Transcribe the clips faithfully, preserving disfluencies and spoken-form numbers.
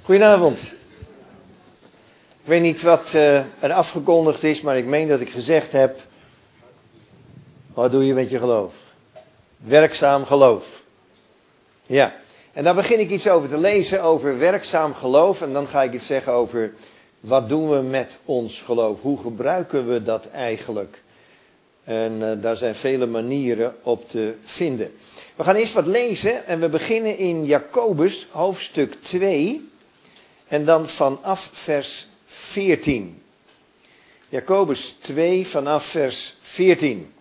Goedenavond. Ik weet niet wat uh, er afgekondigd is, maar ik meen dat ik gezegd heb, wat doe je met je geloof? Werkzaam geloof. Ja, en daar begin ik iets over te lezen, over werkzaam geloof. En dan ga ik iets zeggen over, wat doen we met ons geloof? Hoe gebruiken we dat eigenlijk? En uh, daar zijn vele manieren op te vinden. We gaan eerst wat lezen en we beginnen in Jacobus hoofdstuk twee en dan vanaf vers veertien. Jacobus twee vanaf vers veertien.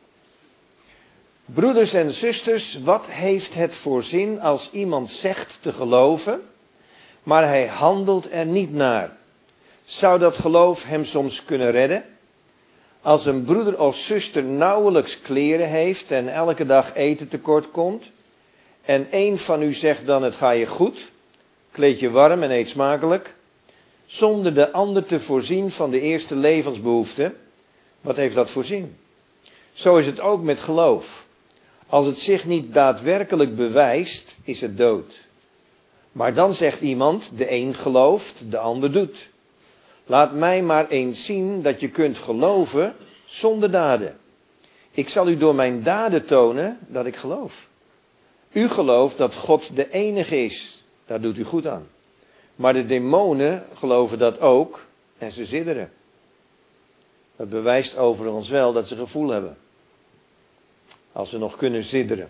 Broeders en zusters, wat heeft het voor zin als iemand zegt te geloven, maar hij handelt er niet naar? Zou dat geloof hem soms kunnen redden? Als een broeder of zuster nauwelijks kleren heeft en elke dag eten tekort komt, en één van u zegt dan het ga je goed, kleed je warm en eet smakelijk, zonder de ander te voorzien van de eerste levensbehoeften, wat heeft dat voor zin? Zo is het ook met geloof. Als het zich niet daadwerkelijk bewijst, is het dood. Maar dan zegt iemand, de een gelooft, de ander doet. Laat mij maar eens zien dat je kunt geloven zonder daden. Ik zal u door mijn daden tonen dat ik geloof. U gelooft dat God de enige is, daar doet u goed aan. Maar de demonen geloven dat ook en ze sidderen. Dat bewijst overigens wel dat ze gevoel hebben. Als ze nog kunnen sidderen.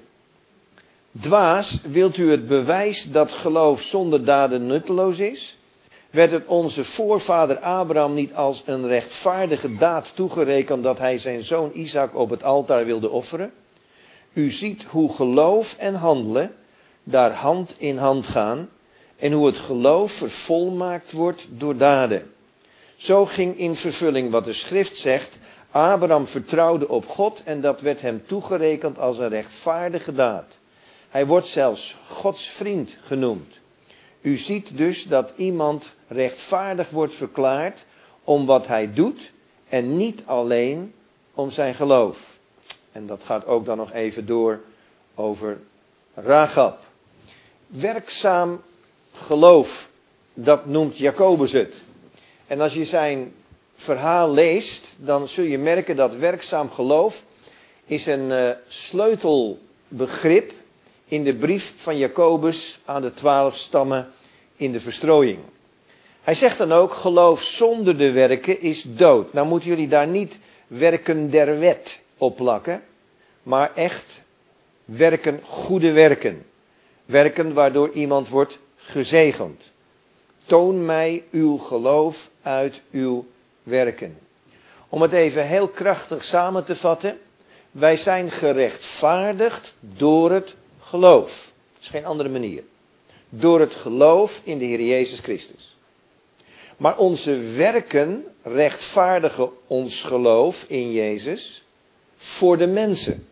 Dwaas, wilt u het bewijs dat geloof zonder daden nutteloos is? Werd het onze voorvader Abraham niet als een rechtvaardige daad toegerekend dat hij zijn zoon Isaac op het altaar wilde offeren? U ziet hoe geloof en handelen daar hand in hand gaan en hoe het geloof vervolmaakt wordt door daden. Zo ging in vervulling wat de schrift zegt, Abraham vertrouwde op God en dat werd hem toegerekend als een rechtvaardige daad. Hij wordt zelfs Gods vriend genoemd. U ziet dus dat iemand rechtvaardig wordt verklaard om wat hij doet en niet alleen om zijn geloof. En dat gaat ook dan nog even door over Rachab. Werkzaam geloof, dat noemt Jacobus het. En als je zijn verhaal leest, dan zul je merken dat werkzaam geloof is een uh, sleutelbegrip in de brief van Jacobus aan de twaalf stammen in de verstrooiing. Hij zegt dan ook, geloof zonder de werken is dood. Nou moeten jullie daar niet werken der wet op plakken, maar echt werken, goede werken. Werken waardoor iemand wordt gezegend. Toon mij uw geloof uit uw werken. Om het even heel krachtig samen te vatten. Wij zijn gerechtvaardigd door het geloof. Dat is geen andere manier. Door het geloof in de Heer Jezus Christus. Maar onze werken rechtvaardigen ons geloof in Jezus voor de mensen.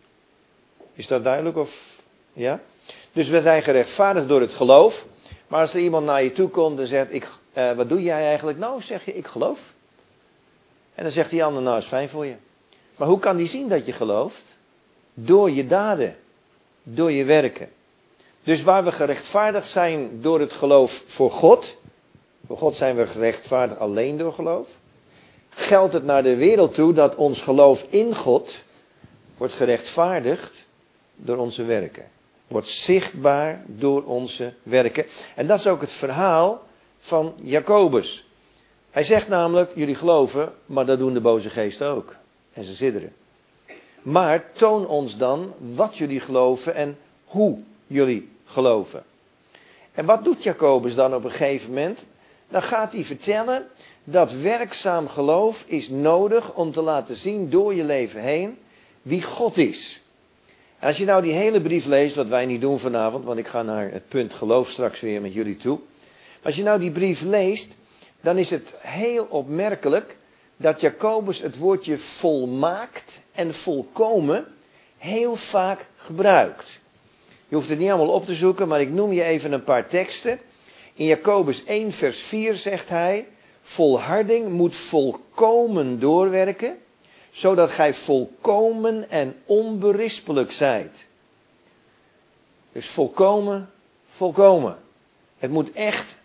Is dat duidelijk of ja? Dus we zijn gerechtvaardigd door het geloof. Maar als er iemand naar je toe komt en zegt, ik, uh, wat doe jij eigenlijk? Nou, zeg je, ik geloof. En dan zegt die ander, nou is fijn voor je. Maar hoe kan die zien dat je gelooft? Door je daden. Door je werken. Dus waar we gerechtvaardigd zijn door het geloof voor God. Voor God zijn we gerechtvaardigd alleen door geloof. Geldt het naar de wereld toe dat ons geloof in God wordt gerechtvaardigd door onze werken. Wordt zichtbaar door onze werken. En dat is ook het verhaal van Jacobus. Hij zegt namelijk, jullie geloven, maar dat doen de boze geesten ook. En ze sidderen. Maar toon ons dan wat jullie geloven en hoe jullie geloven. En wat doet Jacobus dan op een gegeven moment? Dan gaat hij vertellen dat werkzaam geloof is nodig om te laten zien door je leven heen wie God is. En als je nou die hele brief leest, wat wij niet doen vanavond, want ik ga naar het punt geloof straks weer met jullie toe. Als je nou die brief leest, dan is het heel opmerkelijk dat Jacobus het woordje volmaakt en volkomen heel vaak gebruikt. Je hoeft het niet allemaal op te zoeken, maar ik noem je even een paar teksten. In Jacobus één vers vier zegt hij, volharding moet volkomen doorwerken, zodat gij volkomen en onberispelijk zijt. Dus volkomen, volkomen. Het moet echt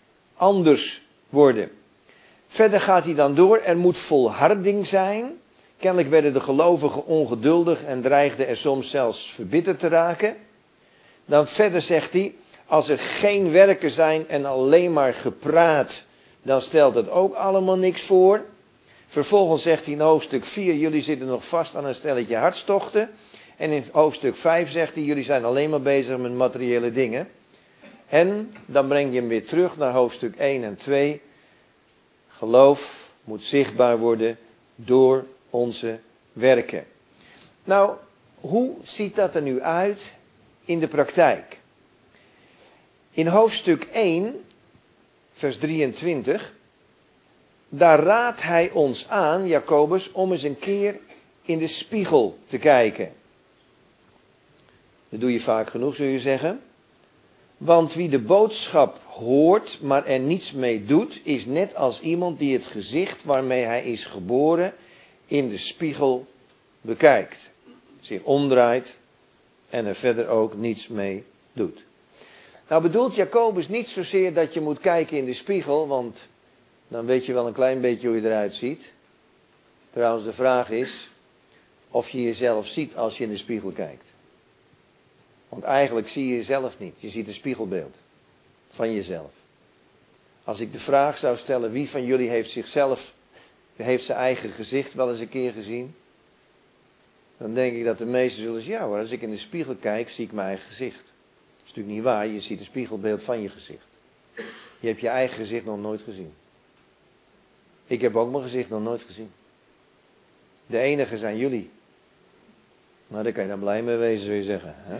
anders worden. Verder gaat hij dan door, er moet volharding zijn. Kennelijk werden de gelovigen ongeduldig en dreigden er soms zelfs verbitterd te raken. Dan verder zegt hij, als er geen werken zijn en alleen maar gepraat, dan stelt het ook allemaal niks voor. Vervolgens zegt hij in hoofdstuk vier, jullie zitten nog vast aan een stelletje hartstochten. En in hoofdstuk vijf zegt hij, jullie zijn alleen maar bezig met materiële dingen. En dan breng je hem weer terug naar hoofdstuk één en twee. Geloof moet zichtbaar worden door onze werken. Nou, hoe ziet dat er nu uit in de praktijk? In hoofdstuk één, vers drieëntwintig, daar raadt hij ons aan, Jacobus, om eens een keer in de spiegel te kijken. Dat doe je vaak genoeg, zul je zeggen. Want wie de boodschap hoort, maar er niets mee doet, is net als iemand die het gezicht waarmee hij is geboren in de spiegel bekijkt. Zich omdraait en er verder ook niets mee doet. Nou bedoelt Jacobus niet zozeer dat je moet kijken in de spiegel, want dan weet je wel een klein beetje hoe je eruit ziet. Trouwens, de vraag is of je jezelf ziet als je in de spiegel kijkt. Want eigenlijk zie je jezelf niet. Je ziet een spiegelbeeld van jezelf. Als ik de vraag zou stellen, wie van jullie heeft zichzelf, heeft zijn eigen gezicht wel eens een keer gezien? Dan denk ik dat de meesten zullen zeggen, ja hoor, als ik in de spiegel kijk, zie ik mijn eigen gezicht. Dat is natuurlijk niet waar, je ziet een spiegelbeeld van je gezicht. Je hebt je eigen gezicht nog nooit gezien. Ik heb ook mijn gezicht nog nooit gezien. De enige zijn jullie. Nou, daar kan je dan blij mee wezen, zul je zeggen. Hè?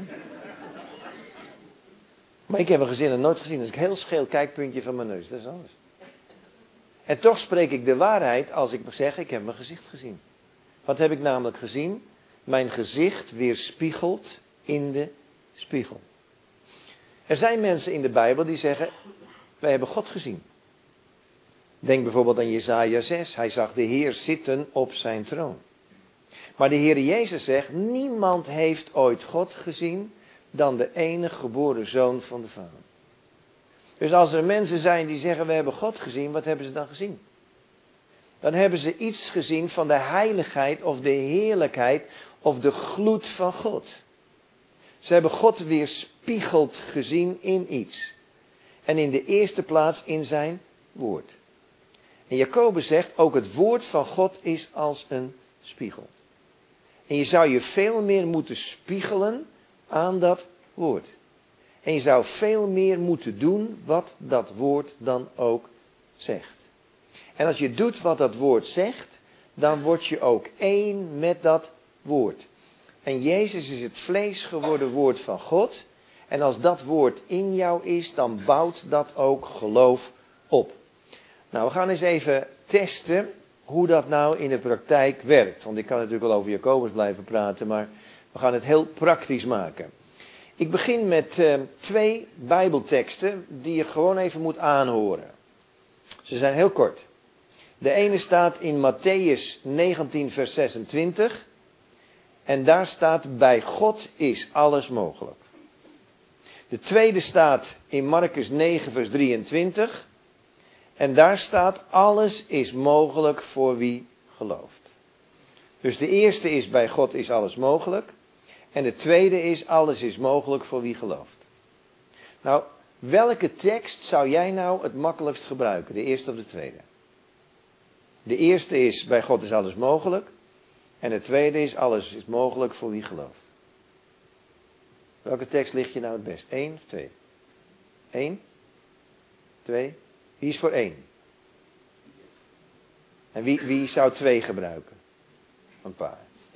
Maar ik heb een gezicht nog nooit gezien. Dat is een heel scheel kijkpuntje van mijn neus. Dat is alles. En toch spreek ik de waarheid als ik zeg, ik heb mijn gezicht gezien. Wat heb ik namelijk gezien? Mijn gezicht weerspiegelt in de spiegel. Er zijn mensen in de Bijbel die zeggen, wij hebben God gezien. Denk bijvoorbeeld aan Jesaja zes. Hij zag de Heer zitten op zijn troon. Maar de Heer Jezus zegt, niemand heeft ooit God gezien dan de enige geboren Zoon van de Vader. Dus als er mensen zijn die zeggen, we hebben God gezien, wat hebben ze dan gezien? Dan hebben ze iets gezien van de heiligheid of de heerlijkheid of de gloed van God. Ze hebben God weerspiegeld gezien in iets. En in de eerste plaats in zijn woord. En Jacobus zegt, ook het woord van God is als een spiegel. En je zou je veel meer moeten spiegelen aan dat woord. En je zou veel meer moeten doen wat dat woord dan ook zegt. En als je doet wat dat woord zegt, dan word je ook één met dat woord. En Jezus is het vlees geworden woord van God. En als dat woord in jou is, dan bouwt dat ook geloof op. Nou, we gaan eens even testen hoe dat nou in de praktijk werkt. Want ik kan natuurlijk wel over Jacobus blijven praten, maar we gaan het heel praktisch maken. Ik begin met uh, twee Bijbelteksten die je gewoon even moet aanhoren. Ze zijn heel kort. De ene staat in Matthäus negentien vers zesentwintig. En daar staat, bij God is alles mogelijk. De tweede staat in Marcus negen vers drieëntwintig. En daar staat, alles is mogelijk voor wie gelooft. Dus de eerste is, bij God is alles mogelijk. En de tweede is, alles is mogelijk voor wie gelooft. Nou, welke tekst zou jij nou het makkelijkst gebruiken? De eerste of de tweede? De eerste is, bij God is alles mogelijk. En de tweede is, alles is mogelijk voor wie gelooft. Welke tekst ligt je nou het best? Eén of twee? Eén? Twee? Wie is voor één? En wie, wie zou twee gebruiken? Een paar.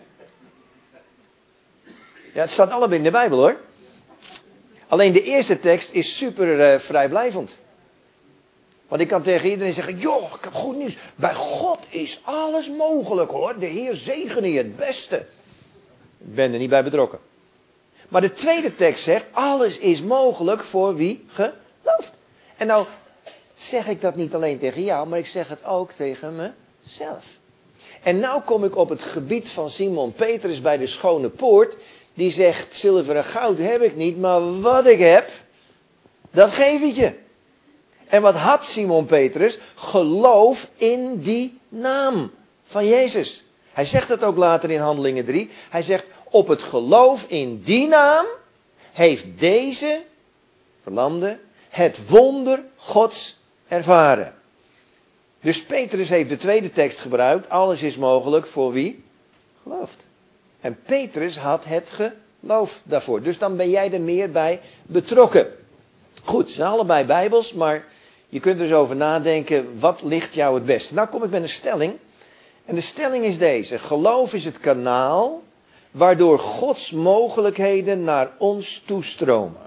Ja, het staat allebei in de Bijbel hoor. Alleen de eerste tekst is super uh, vrijblijvend. Want ik kan tegen iedereen zeggen, joh, ik heb goed nieuws. Bij God is alles mogelijk hoor. De Heer zegene je het beste. Ik ben er niet bij betrokken. Maar de tweede tekst zegt, alles is mogelijk voor wie gelooft. En nou zeg ik dat niet alleen tegen jou, maar ik zeg het ook tegen mezelf. En nou kom ik op het gebied van Simon Petrus bij de Schone Poort. Die zegt, zilver en goud heb ik niet, maar wat ik heb, dat geef ik je. En wat had Simon Petrus? Geloof in die naam van Jezus. Hij zegt het ook later in Handelingen drie. Hij zegt, op het geloof in die naam heeft deze verlamde het wonder Gods ervaren. Dus Petrus heeft de tweede tekst gebruikt. Alles is mogelijk voor wie gelooft. En Petrus had het geloof daarvoor. Dus dan ben jij er meer bij betrokken. Goed, ze zijn allebei bijbels, maar je kunt er eens over nadenken. Wat ligt jou het beste? Nou kom ik met een stelling. En de stelling is deze. Geloof is het kanaal waardoor Gods mogelijkheden naar ons toestromen.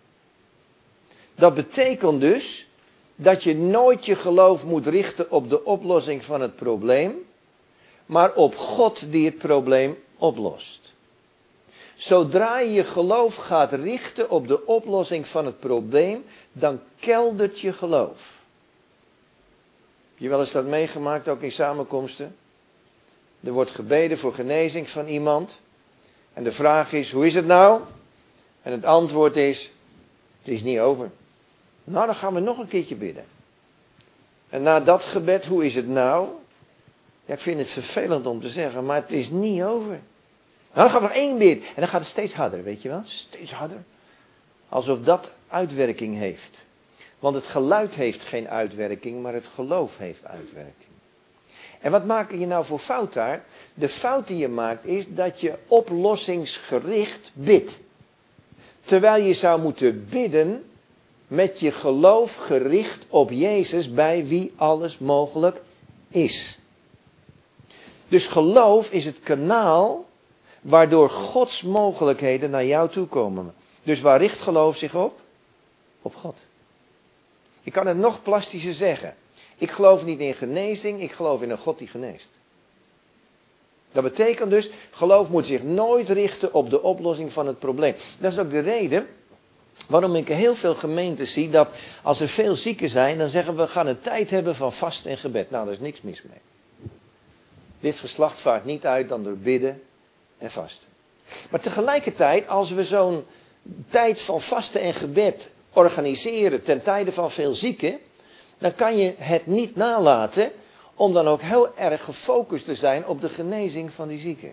Dat betekent dus dat je nooit je geloof moet richten op de oplossing van het probleem, maar op God die het probleem oplost. Zodra je je geloof gaat richten op de oplossing van het probleem, dan keldert je geloof. Heb je wel eens dat meegemaakt, ook in samenkomsten? Er wordt gebeden voor genezing van iemand. En de vraag is, hoe is het nou? En het antwoord is, het is niet over. Nou, dan gaan we nog een keertje bidden. En na dat gebed, hoe is het nou? Ja, ik vind het vervelend om te zeggen, maar het is niet over. Nou, dan gaan we nog één bidden. En dan gaat het steeds harder, weet je wel? Steeds harder. Alsof dat uitwerking heeft. Want het geluid heeft geen uitwerking, maar het geloof heeft uitwerking. En wat maak je nou voor fout daar? De fout die je maakt is dat je oplossingsgericht bidt. Terwijl je zou moeten bidden met je geloof gericht op Jezus, bij wie alles mogelijk is. Dus geloof is het kanaal waardoor Gods mogelijkheden naar jou toe komen. Dus waar richt geloof zich op? Op God. Ik kan het nog plastischer zeggen. Ik geloof niet in genezing, ik geloof in een God die geneest. Dat betekent dus, geloof moet zich nooit richten op de oplossing van het probleem. Dat is ook de reden waarom ik heel veel gemeenten zie dat als er veel zieken zijn, dan zeggen we, we gaan een tijd hebben van vast en gebed. Nou, daar is niks mis mee. Dit geslacht vaart niet uit dan door bidden en vasten. Maar tegelijkertijd, als we zo'n tijd van vasten en gebed organiseren ten tijde van veel zieken, dan kan je het niet nalaten om dan ook heel erg gefocust te zijn op de genezing van die zieken.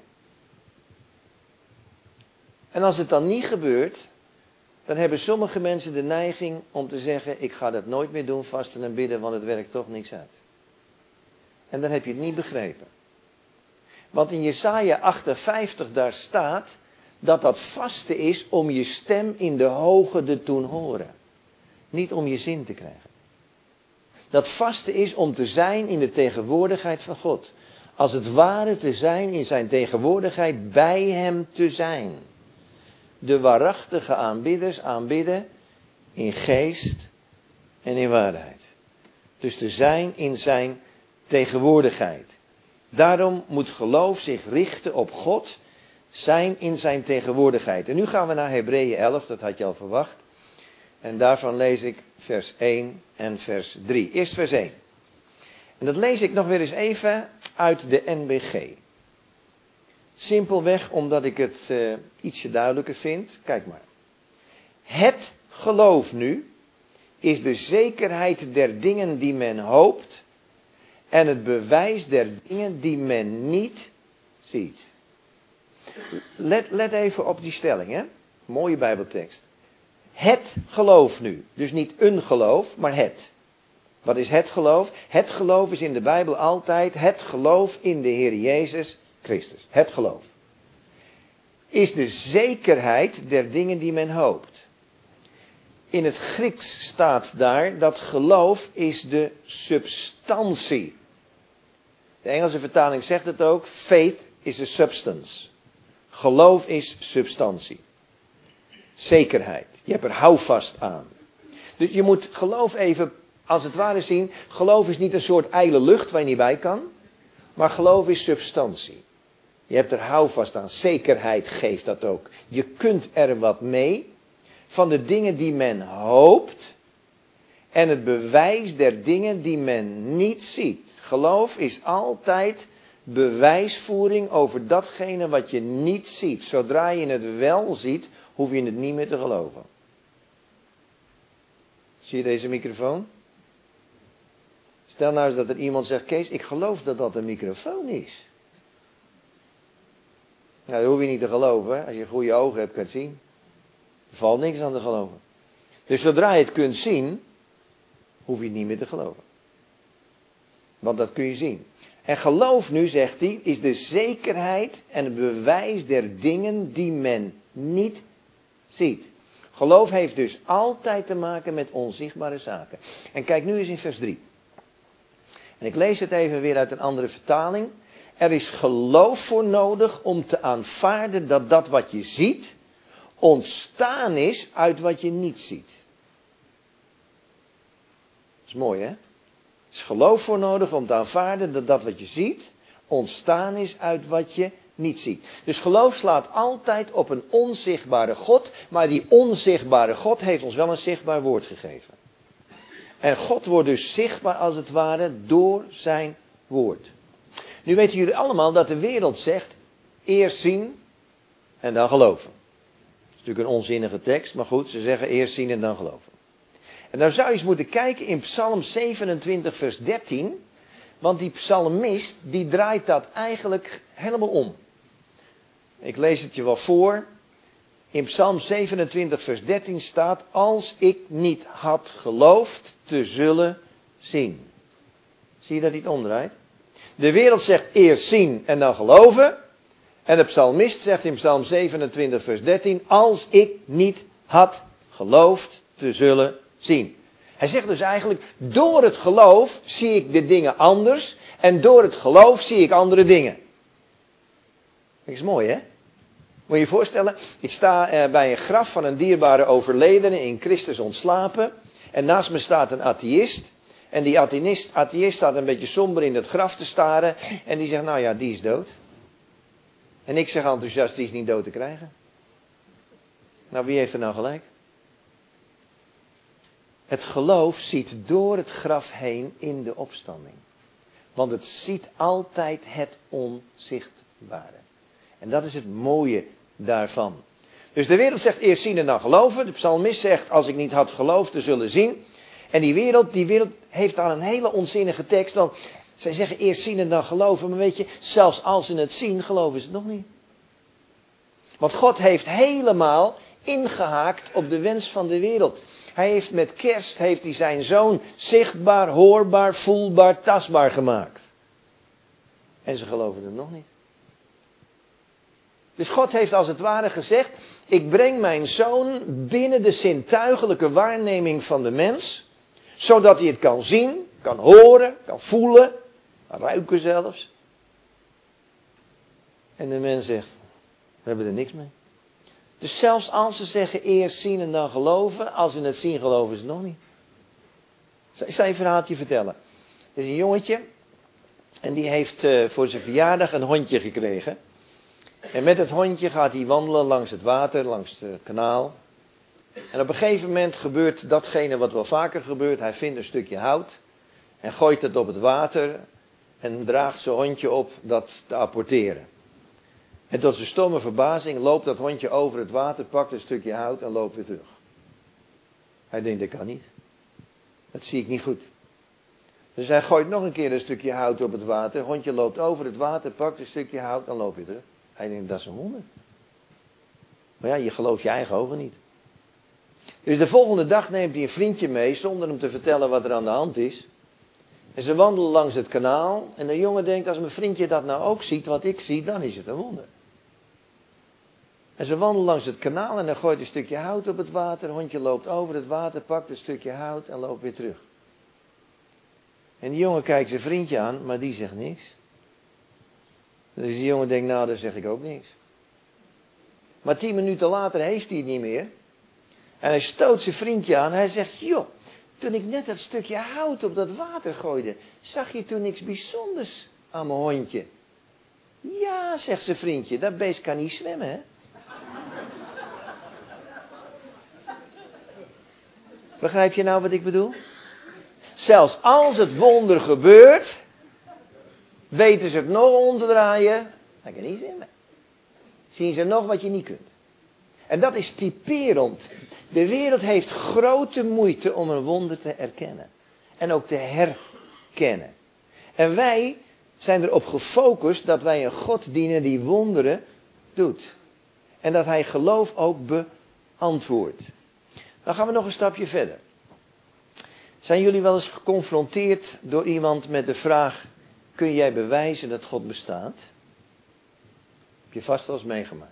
En als het dan niet gebeurt, dan hebben sommige mensen de neiging om te zeggen, ik ga dat nooit meer doen, vasten en bidden, want het werkt toch niks uit. En dan heb je het niet begrepen. Want in Jesaja achtenvijftig daar staat dat dat vasten is om je stem in de hoge te doen horen. Niet om je zin te krijgen. Dat vasten is om te zijn in de tegenwoordigheid van God. Als het ware te zijn in zijn tegenwoordigheid, bij hem te zijn. De waarachtige aanbidders aanbidden in geest en in waarheid. Dus te zijn in zijn tegenwoordigheid. Daarom moet geloof zich richten op God, zijn in zijn tegenwoordigheid. En nu gaan we naar Hebreeën elf, dat had je al verwacht. En daarvan lees ik vers één en vers drie. Eerst vers één. En dat lees ik nog weer eens even uit de N B G. Simpelweg omdat ik het uh, ietsje duidelijker vind. Kijk maar. Het geloof nu is de zekerheid der dingen die men hoopt en het bewijs der dingen die men niet ziet. Let, let even op die stelling, hè? Mooie Bijbeltekst. Het geloof nu. Dus niet een geloof, maar het. Wat is het geloof? Het geloof is in de Bijbel altijd het geloof in de Heer Jezus Christus. Het geloof. Is de zekerheid der dingen die men hoopt. In het Grieks staat daar dat geloof is de substantie. De Engelse vertaling zegt het ook. Faith is a substance. Geloof is substantie. Zekerheid. Je hebt er houvast aan. Dus je moet geloof even als het ware zien. Geloof is niet een soort ijle lucht waar je niet bij kan. Maar geloof is substantie. Je hebt er houvast aan. Zekerheid geeft dat ook. Je kunt er wat mee. Van de dingen die men hoopt. En het bewijs der dingen die men niet ziet. Geloof is altijd bewijsvoering over datgene wat je niet ziet. Zodra je het wel ziet, hoef je het niet meer te geloven. Zie je deze microfoon? Stel nou eens dat er iemand zegt, Kees, ik geloof dat dat een microfoon is. Nou, dat hoef je niet te geloven. Hè? Als je goede ogen hebt, kan je het zien. Er valt niks aan te geloven. Dus zodra je het kunt zien, hoef je het niet meer te geloven. Want dat kun je zien. En geloof nu, zegt hij, is de zekerheid en het bewijs der dingen die men niet ziet. Geloof heeft dus altijd te maken met onzichtbare zaken. En kijk nu eens in vers drie. En ik lees het even weer uit een andere vertaling. Er is geloof voor nodig om te aanvaarden dat dat wat je ziet ontstaan is uit wat je niet ziet. Dat is mooi, hè? Er is geloof voor nodig om te aanvaarden dat dat wat je ziet ontstaan is uit wat je niet ziet. Dus geloof slaat altijd op een onzichtbare God, maar die onzichtbare God heeft ons wel een zichtbaar woord gegeven. En God wordt dus zichtbaar als het ware door zijn woord. Nu weten jullie allemaal dat de wereld zegt, eerst zien en dan geloven. Dat is natuurlijk een onzinnige tekst, maar goed, ze zeggen eerst zien en dan geloven. En nou zou je eens moeten kijken in Psalm zevenentwintig vers dertien, want die psalmist die draait dat eigenlijk helemaal om. Ik lees het je wel voor. In Psalm zevenentwintig vers dertien staat, als ik niet had geloofd te zullen zien. Zie je dat hij het omdraait? De wereld zegt eerst zien en dan geloven. En de psalmist zegt in Psalm zevenentwintig vers dertien, als ik niet had geloofd te zullen zien. Hij zegt dus eigenlijk, door het geloof zie ik de dingen anders. En door het geloof zie ik andere dingen. Dat is mooi, hè? Moet je je voorstellen, ik sta eh, bij een graf van een dierbare overledene in Christus ontslapen. En naast me staat een atheïst. En die atheïst, atheïst staat een beetje somber in het graf te staren. En die zegt, nou ja, die is dood. En ik zeg enthousiast, die is niet dood te krijgen. Nou, wie heeft er nou gelijk? Het geloof ziet door het graf heen in de opstanding. Want het ziet altijd het onzichtbare. En dat is het mooie daarvan. Dus de wereld zegt eerst zien en dan geloven. De psalmist zegt, als ik niet had geloofd te zullen zien. En die wereld, die wereld heeft dan een hele onzinnige tekst. Want zij zeggen eerst zien en dan geloven. Maar weet je, zelfs als ze het zien, geloven ze het nog niet. Want God heeft helemaal ingehaakt op de wens van de wereld. Hij heeft met kerst heeft hij zijn zoon zichtbaar, hoorbaar, voelbaar, tastbaar gemaakt. En ze geloven het nog niet. Dus God heeft als het ware gezegd, ik breng mijn zoon binnen de zintuigelijke waarneming van de mens, zodat hij het kan zien, kan horen, kan voelen, kan ruiken zelfs. En de mens zegt, we hebben er niks mee. Dus zelfs als ze zeggen eerst zien en dan geloven, als ze het zien geloven ze het nog niet. Ik zal je een verhaaltje vertellen. Er is een jongetje en die heeft uh, voor zijn verjaardag een hondje gekregen. En met het hondje gaat hij wandelen langs het water, langs het kanaal. En op een gegeven moment gebeurt datgene wat wel vaker gebeurt. Hij vindt een stukje hout en gooit het op het water en draagt zijn hondje op dat te apporteren. En tot zijn stomme verbazing loopt dat hondje over het water, pakt een stukje hout en loopt weer terug. Hij denkt, dat kan niet. Dat zie ik niet goed. Dus hij gooit nog een keer een stukje hout op het water. Het hondje loopt over het water, pakt een stukje hout en loopt weer terug. Hij denkt, dat is een wonder. Maar ja, je gelooft je eigen ogen niet. Dus de volgende dag neemt hij een vriendje mee, zonder hem te vertellen wat er aan de hand is. En ze wandelen langs het kanaal. En de jongen denkt, als mijn vriendje dat nou ook ziet, wat ik zie, dan is het een wonder. En ze wandelen langs het kanaal en dan gooit een stukje hout op het water. Het hondje loopt over het water, pakt een stukje hout en loopt weer terug. En die jongen kijkt zijn vriendje aan, maar die zegt niks. Dus die jongen denkt, nou, dan zeg ik ook niks. Maar tien minuten later heeft hij het niet meer. En hij stoot zijn vriendje aan. Hij zegt, joh, toen ik net dat stukje hout op dat water gooide, zag je toen niks bijzonders aan mijn hondje? Ja, zegt zijn vriendje, dat beest kan niet zwemmen, hè? Begrijp je nou wat ik bedoel? Zelfs als het wonder gebeurt, weten ze het nog om te draaien. Hij kan niet zwemmen. Zien ze nog wat je niet kunt. En dat is typerend. De wereld heeft grote moeite om een wonder te erkennen. En ook te kennen. En wij zijn erop gefocust dat wij een God dienen die wonderen doet. En dat hij geloof ook beantwoordt. Dan gaan we nog een stapje verder. Zijn jullie wel eens geconfronteerd door iemand met de vraag: kun jij bewijzen dat God bestaat? Heb je vast wel eens meegemaakt.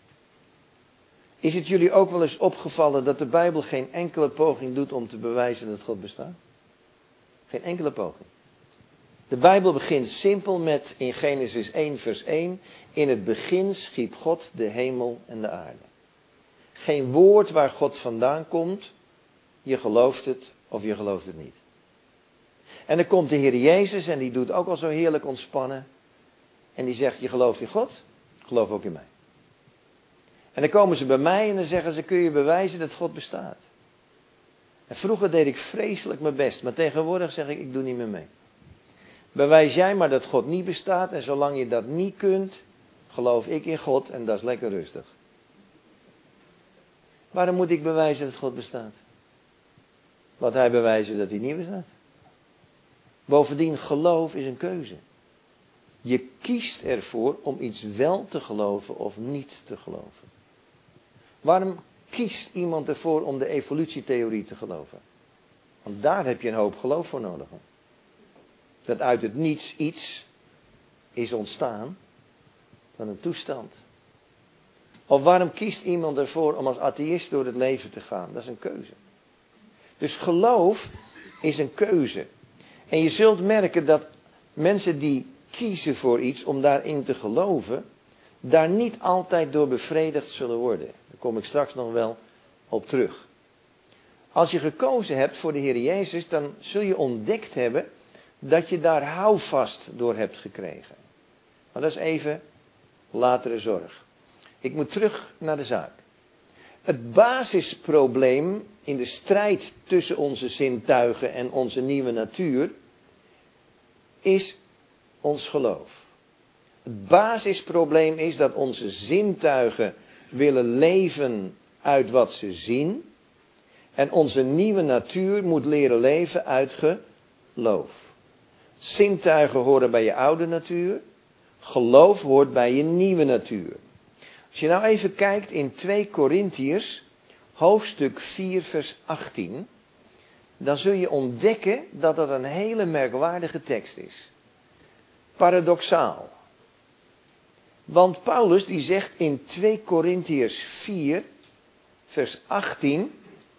Is het jullie ook wel eens opgevallen dat de Bijbel geen enkele poging doet om te bewijzen dat God bestaat? Geen enkele poging. De Bijbel begint simpel met in Genesis één vers één. In het begin schiep God de hemel en de aarde. Geen woord waar God vandaan komt. Je gelooft het of je gelooft het niet. En dan komt de Heer Jezus en die doet ook al zo heerlijk ontspannen. En die zegt: je gelooft in God, geloof ook in mij. En dan komen ze bij mij en dan zeggen ze: kun je bewijzen dat God bestaat? En vroeger deed ik vreselijk mijn best, maar tegenwoordig zeg ik: ik doe niet meer mee. Bewijs jij maar dat God niet bestaat en zolang je dat niet kunt, geloof ik in God en dat is lekker rustig. Waarom moet ik bewijzen dat God bestaat? Laat hij bewijzen dat hij niet bestaat. Bovendien, geloof is een keuze. Je kiest ervoor om iets wel te geloven of niet te geloven. Waarom kiest iemand ervoor om de evolutietheorie te geloven? Want daar heb je een hoop geloof voor nodig. Dat uit het niets iets is ontstaan van een toestand. Of waarom kiest iemand ervoor om als atheïst door het leven te gaan? Dat is een keuze. Dus geloof is een keuze. En je zult merken dat mensen die kiezen voor iets om daarin te geloven, daar niet altijd door bevredigd zullen worden. Daar kom ik straks nog wel op terug. Als je gekozen hebt voor de Heer Jezus, dan zul je ontdekt hebben dat je daar houvast door hebt gekregen. Maar dat is even latere zorg. Ik moet terug naar de zaak. Het basisprobleem in de strijd tussen onze zintuigen en onze nieuwe natuur is ons geloof. Het basisprobleem is dat onze zintuigen willen leven uit wat ze zien. En onze nieuwe natuur moet leren leven uit geloof. Zintuigen horen bij je oude natuur. Geloof hoort bij je nieuwe natuur. Als je nou even kijkt in twee Korintiërs, hoofdstuk vier vers achttien. Dan zul je ontdekken dat dat een hele merkwaardige tekst is. Paradoxaal. Want Paulus die zegt in twee Korintiërs vier vers achttien.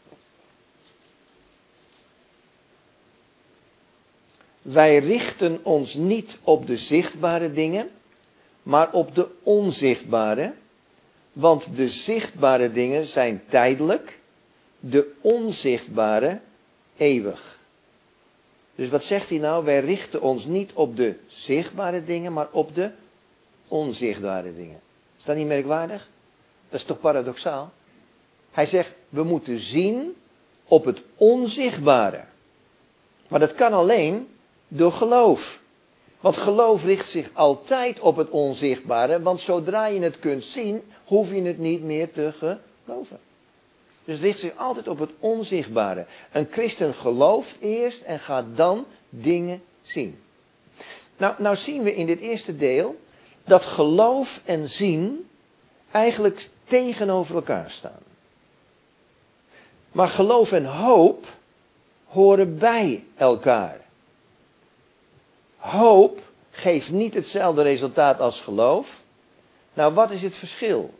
Wij richten ons niet op de zichtbare dingen, maar op de onzichtbare. Want de zichtbare dingen zijn tijdelijk, de onzichtbare eeuwig. Dus wat zegt hij nou? Wij richten ons niet op de zichtbare dingen, maar op de onzichtbare dingen. Is dat niet merkwaardig? Dat is toch paradoxaal? Hij zegt, we moeten zien op het onzichtbare. Maar dat kan alleen door geloof. Want geloof richt zich altijd op het onzichtbare, want zodra je het kunt zien, hoef je het niet meer te geloven. Dus het richt zich altijd op het onzichtbare. Een christen gelooft eerst en gaat dan dingen zien. Nou, nou zien we in dit eerste deel dat geloof en zien eigenlijk tegenover elkaar staan. Maar geloof en hoop horen bij elkaar. Hoop geeft niet hetzelfde resultaat als geloof. Nou, wat is het verschil?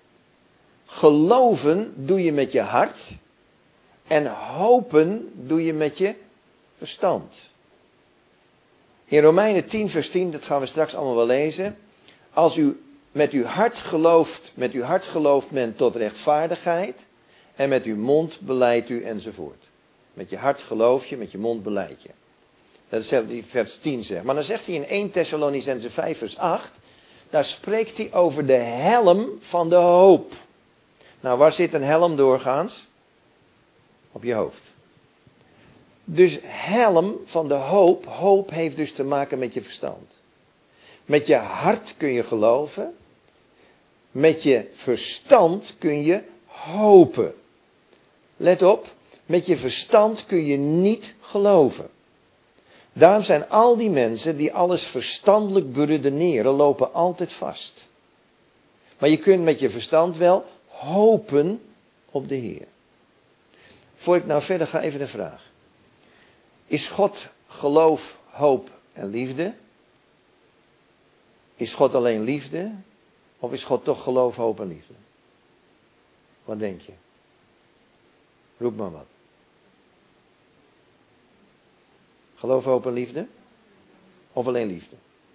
Geloven doe je met je hart en hopen doe je met je verstand. In Romeinen tien vers tien, dat gaan we straks allemaal wel lezen. Als u met uw hart gelooft, met uw hart gelooft men tot rechtvaardigheid en met uw mond beleidt u enzovoort. Met je hart geloof je, met je mond beleid je. Dat is wat vers tien zegt. Maar dan zegt hij in eerste Thessalonicenzen vijf vers acht, daar spreekt hij over de helm van de hoop. Nou, waar zit een helm doorgaans? Op je hoofd. Dus helm van de hoop, hoop heeft dus te maken met je verstand. Met je hart kun je geloven. Met je verstand kun je hopen. Let op, met je verstand kun je niet geloven. Daarom zijn al die mensen die alles verstandelijk beredeneren, lopen altijd vast. Maar je kunt met je verstand wel hopen op de Heer. Voor ik nou verder ga, even een vraag. Is God geloof, hoop en liefde? Is God alleen liefde? Of is God toch geloof, hoop en liefde? Wat denk je? Roep maar wat. Geloof, hoop en liefde? Of alleen liefde?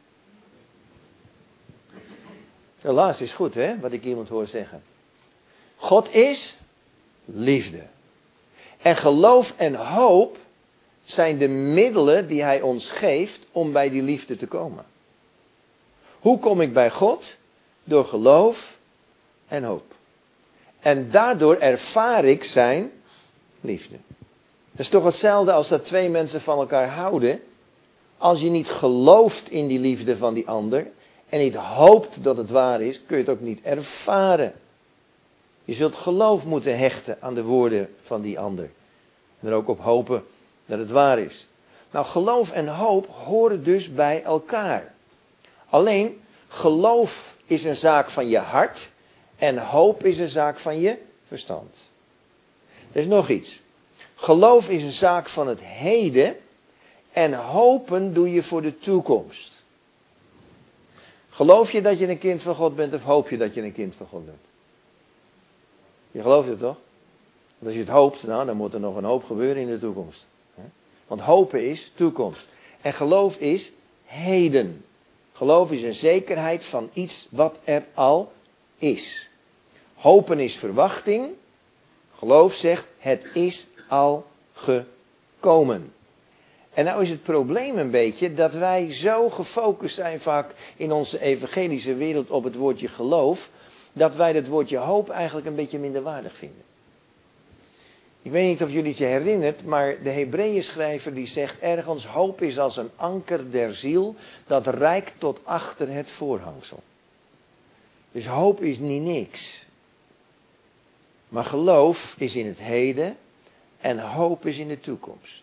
De laatste is goed, hè? Wat ik iemand hoor zeggen. God is liefde. En geloof en hoop zijn de middelen die hij ons geeft om bij die liefde te komen. Hoe kom ik bij God? Door geloof en hoop. En daardoor ervaar ik zijn liefde. Dat is toch hetzelfde als dat twee mensen van elkaar houden. Als je niet gelooft in die liefde van die ander en niet hoopt dat het waar is, kun je het ook niet ervaren. Je zult geloof moeten hechten aan de woorden van die ander. En er ook op hopen dat het waar is. Nou, geloof en hoop horen dus bij elkaar. Alleen, geloof is een zaak van je hart en hoop is een zaak van je verstand. Er is nog iets. Geloof is een zaak van het heden en hopen doe je voor de toekomst. Geloof je dat je een kind van God bent of hoop je dat je een kind van God bent? Je gelooft het toch? Want als je het hoopt, nou, dan moet er nog een hoop gebeuren in de toekomst. Want hopen is toekomst. En geloof is heden. Geloof is een zekerheid van iets wat er al is. Hopen is verwachting. Geloof zegt, het is al gekomen. En nou is het probleem een beetje dat wij zo gefocust zijn vaak in onze evangelische wereld op het woordje geloof, dat wij het woordje hoop eigenlijk een beetje minderwaardig vinden. Ik weet niet of jullie het je herinnert, maar de Hebreeënschrijver die zegt ergens, hoop is als een anker der ziel dat reikt tot achter het voorhangsel. Dus hoop is niet niks. Maar geloof is in het heden en hoop is in de toekomst.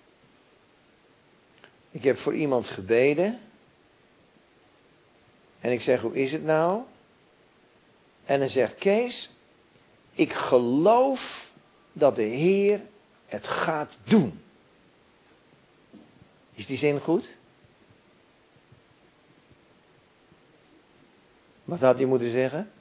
Ik heb voor iemand gebeden. En ik zeg, hoe is het nou? En hij zegt, Kees, ik geloof dat de Heer het gaat doen. Is die zin goed? Wat had hij moeten zeggen?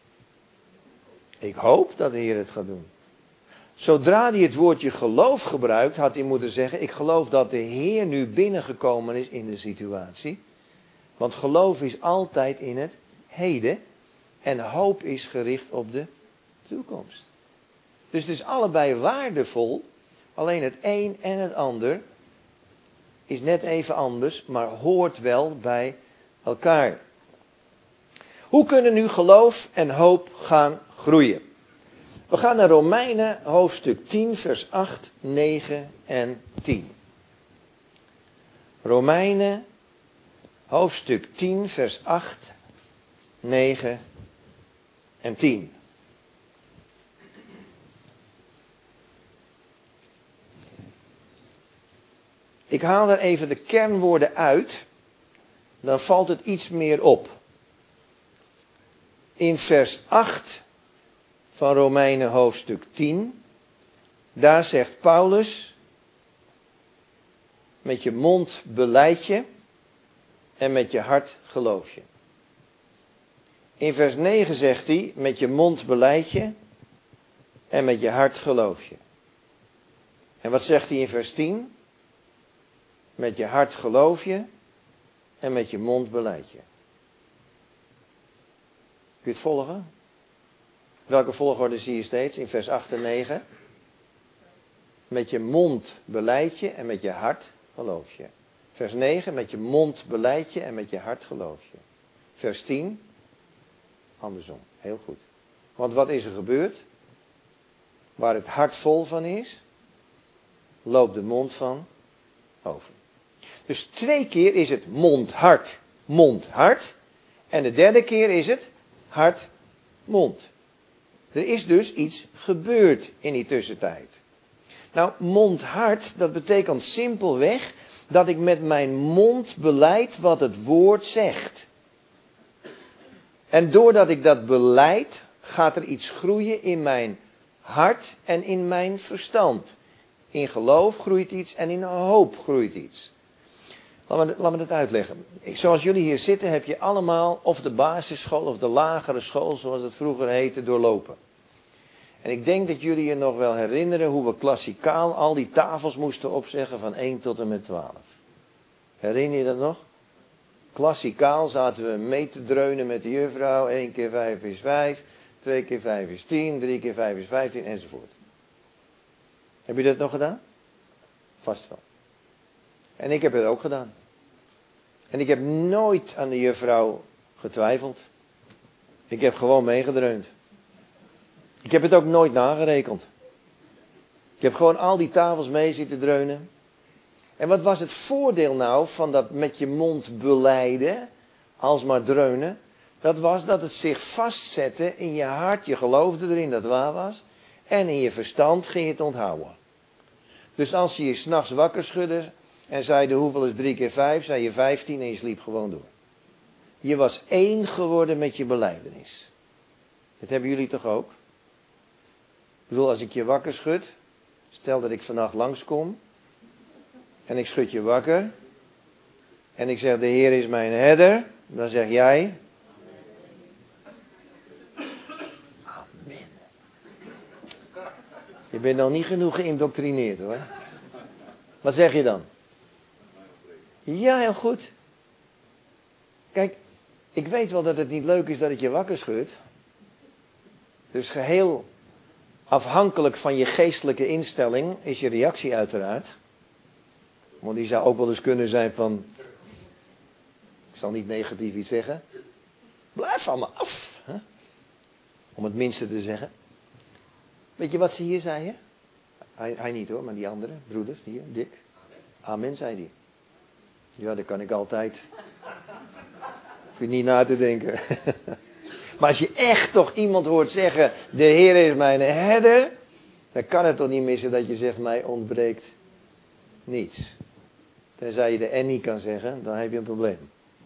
Ik hoop dat de Heer het gaat doen. Zodra hij het woordje geloof gebruikt, had hij moeten zeggen, ik geloof dat de Heer nu binnengekomen is in de situatie. Want geloof is altijd in het heden en hoop is gericht op de toekomst. Dus het is allebei waardevol, alleen het een en het ander is net even anders, maar hoort wel bij elkaar. Hoe kunnen nu geloof en hoop gaan groeien? We gaan naar Romeinen hoofdstuk tien, vers acht, negen en tien. Romeinen hoofdstuk tien, vers acht, negen en tien. Ik haal er even de kernwoorden uit, dan valt het iets meer op. In vers acht van Romeinen hoofdstuk tien, daar zegt Paulus, met je mond belijd je en met je hart geloof je. In vers negen zegt hij, met je mond belijd je en met je hart geloof je. En wat zegt hij in vers tien? Met je hart geloof je en met je mond belijd je. Kun je het volgen? Welke volgorde zie je steeds in vers acht en negen? Met je mond belijd je en met je hart geloof je. Vers negen, met je mond belijd je en met je hart geloof je. Vers tien, andersom. Heel goed. Want wat is er gebeurd? Waar het hart vol van is, loopt de mond van over. Dus twee keer is het mond, hart, mond, hart. En de derde keer is het hart, mond. Er is dus iets gebeurd in die tussentijd. Nou, mond, hart, dat betekent simpelweg dat ik met mijn mond belijd wat het woord zegt. En doordat ik dat belijd, gaat er iets groeien in mijn hart en in mijn verstand. In geloof groeit iets en in hoop groeit iets. Laat me, laat me dat uitleggen. Zoals jullie hier zitten heb je allemaal of de basisschool of de lagere school, zoals het vroeger heette, doorlopen. En ik denk dat jullie je nog wel herinneren hoe we klassikaal al die tafels moesten opzeggen van één tot en met twaalf. Herinner je dat nog? Klassikaal zaten we mee te dreunen met de juffrouw. één keer vijf is vijf, twee keer vijf is tien, drie keer vijf is vijftien enzovoort. Heb je dat nog gedaan? Vast wel. En ik heb het ook gedaan. En ik heb nooit aan de juffrouw getwijfeld. Ik heb gewoon meegedreund. Ik heb het ook nooit nagerekend. Ik heb gewoon al die tafels mee zitten dreunen. En wat was het voordeel nou van dat met je mond belijden, alsmaar dreunen? Dat was dat het zich vastzette in je hart, je geloofde erin dat het waar was. En in je verstand ging je het onthouden. Dus als je je 's nachts wakker schudde en zeide hoeveel is drie keer vijf, zei je vijftien en je sliep gewoon door. Je was één geworden met je belijdenis. Dat hebben jullie toch ook? Ik bedoel, als ik je wakker schud, stel dat ik vannacht langskom en ik schud je wakker en ik zeg de Heer is mijn herder, dan zeg jij amen. Je bent nog niet genoeg geïndoctrineerd hoor. Wat zeg je dan? Ja, heel goed. Kijk, ik weet wel dat het niet leuk is dat ik je wakker schud. Dus geheel afhankelijk van je geestelijke instelling is je reactie uiteraard. Want die zou ook wel eens kunnen zijn van, ik zal niet negatief iets zeggen. Blijf van me af. Hè? Om het minste te zeggen. Weet je wat ze hier zei? Hè? Hij, hij niet hoor, maar die andere broeders, hier, Dick. Amen, zei hij. Ja, dat kan ik altijd. Hoef je niet na te denken. Maar als je echt toch iemand hoort zeggen, de Heer is mijn herder, dan kan het toch niet missen dat je zegt, mij ontbreekt niets. Tenzij je de en niet kan zeggen, dan heb je een probleem.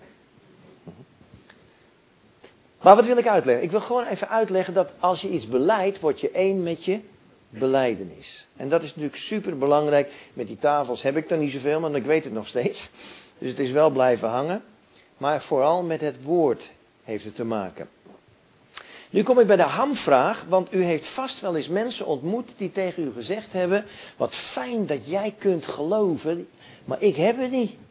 Maar wat wil ik uitleggen? Ik wil gewoon even uitleggen dat als je iets belijdt, word je één met je belijdenis. En dat is natuurlijk super belangrijk. Met die tafels heb ik er niet zoveel, maar ik weet het nog steeds. Dus het is wel blijven hangen. Maar vooral met het woord heeft het te maken. Nu kom ik bij de hamvraag, want u heeft vast wel eens mensen ontmoet die tegen u gezegd hebben, wat fijn dat jij kunt geloven, maar ik heb het niet.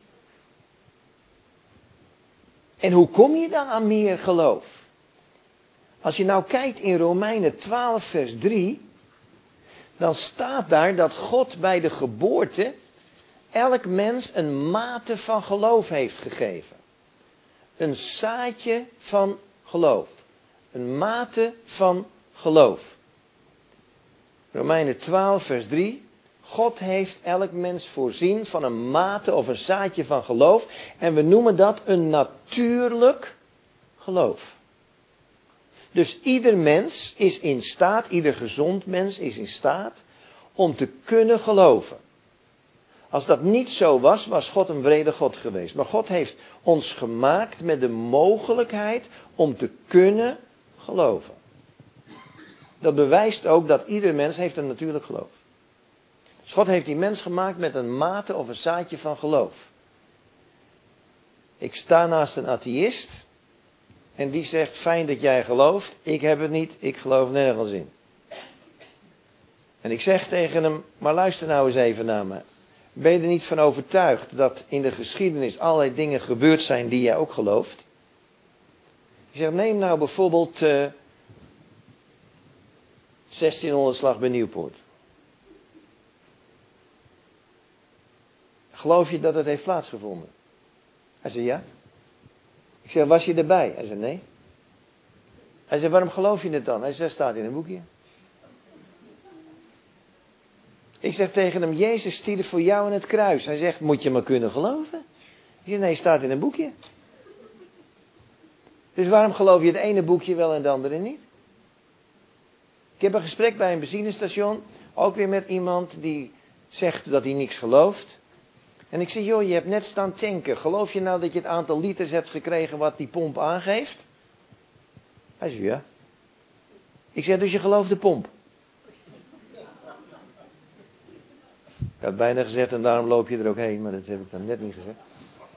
En hoe kom je dan aan meer geloof? Als je nou kijkt in Romeinen twaalf vers drie, dan staat daar dat God bij de geboorte elk mens een mate van geloof heeft gegeven. Een zaadje van geloof. Een mate van geloof. Romeinen twaalf vers drie. God heeft elk mens voorzien van een mate of een zaadje van geloof. En we noemen dat een natuurlijk geloof. Dus ieder mens is in staat, ieder gezond mens is in staat om te kunnen geloven. Als dat niet zo was, was God een wrede God geweest. Maar God heeft ons gemaakt met de mogelijkheid om te kunnen geloven. Dat bewijst ook dat ieder mens heeft een natuurlijk geloof. Dus God heeft die mens gemaakt met een mate of een zaadje van geloof. Ik sta naast een atheïst en die zegt, fijn dat jij gelooft, ik heb het niet, ik geloof nergens in. En ik zeg tegen hem, maar luister nou eens even naar me. Ben je er niet van overtuigd dat in de geschiedenis allerlei dingen gebeurd zijn die jij ook gelooft? Je zegt, neem nou bijvoorbeeld uh, zestienhonderd slag bij Nieuwpoort. Geloof je dat het heeft plaatsgevonden? Hij zei ja. Ik zeg, was je erbij? Hij zei nee. Hij zei, waarom geloof je het dan? Hij zei, staat in een boekje. Ik zeg tegen hem, Jezus stierf voor jou in het kruis. Hij zegt, moet je maar kunnen geloven? Ik zeg, nee, staat in een boekje. Dus waarom geloof je het ene boekje wel en het andere niet? Ik heb een gesprek bij een benzinestation, ook weer met iemand die zegt dat hij niks gelooft. En ik zeg, joh, je hebt net staan tanken. Geloof je nou dat je het aantal liters hebt gekregen wat die pomp aangeeft? Hij zei, ja. Ik zeg, dus je gelooft de pomp? Ik had bijna gezegd, en daarom loop je er ook heen, maar dat heb ik dan net niet gezegd.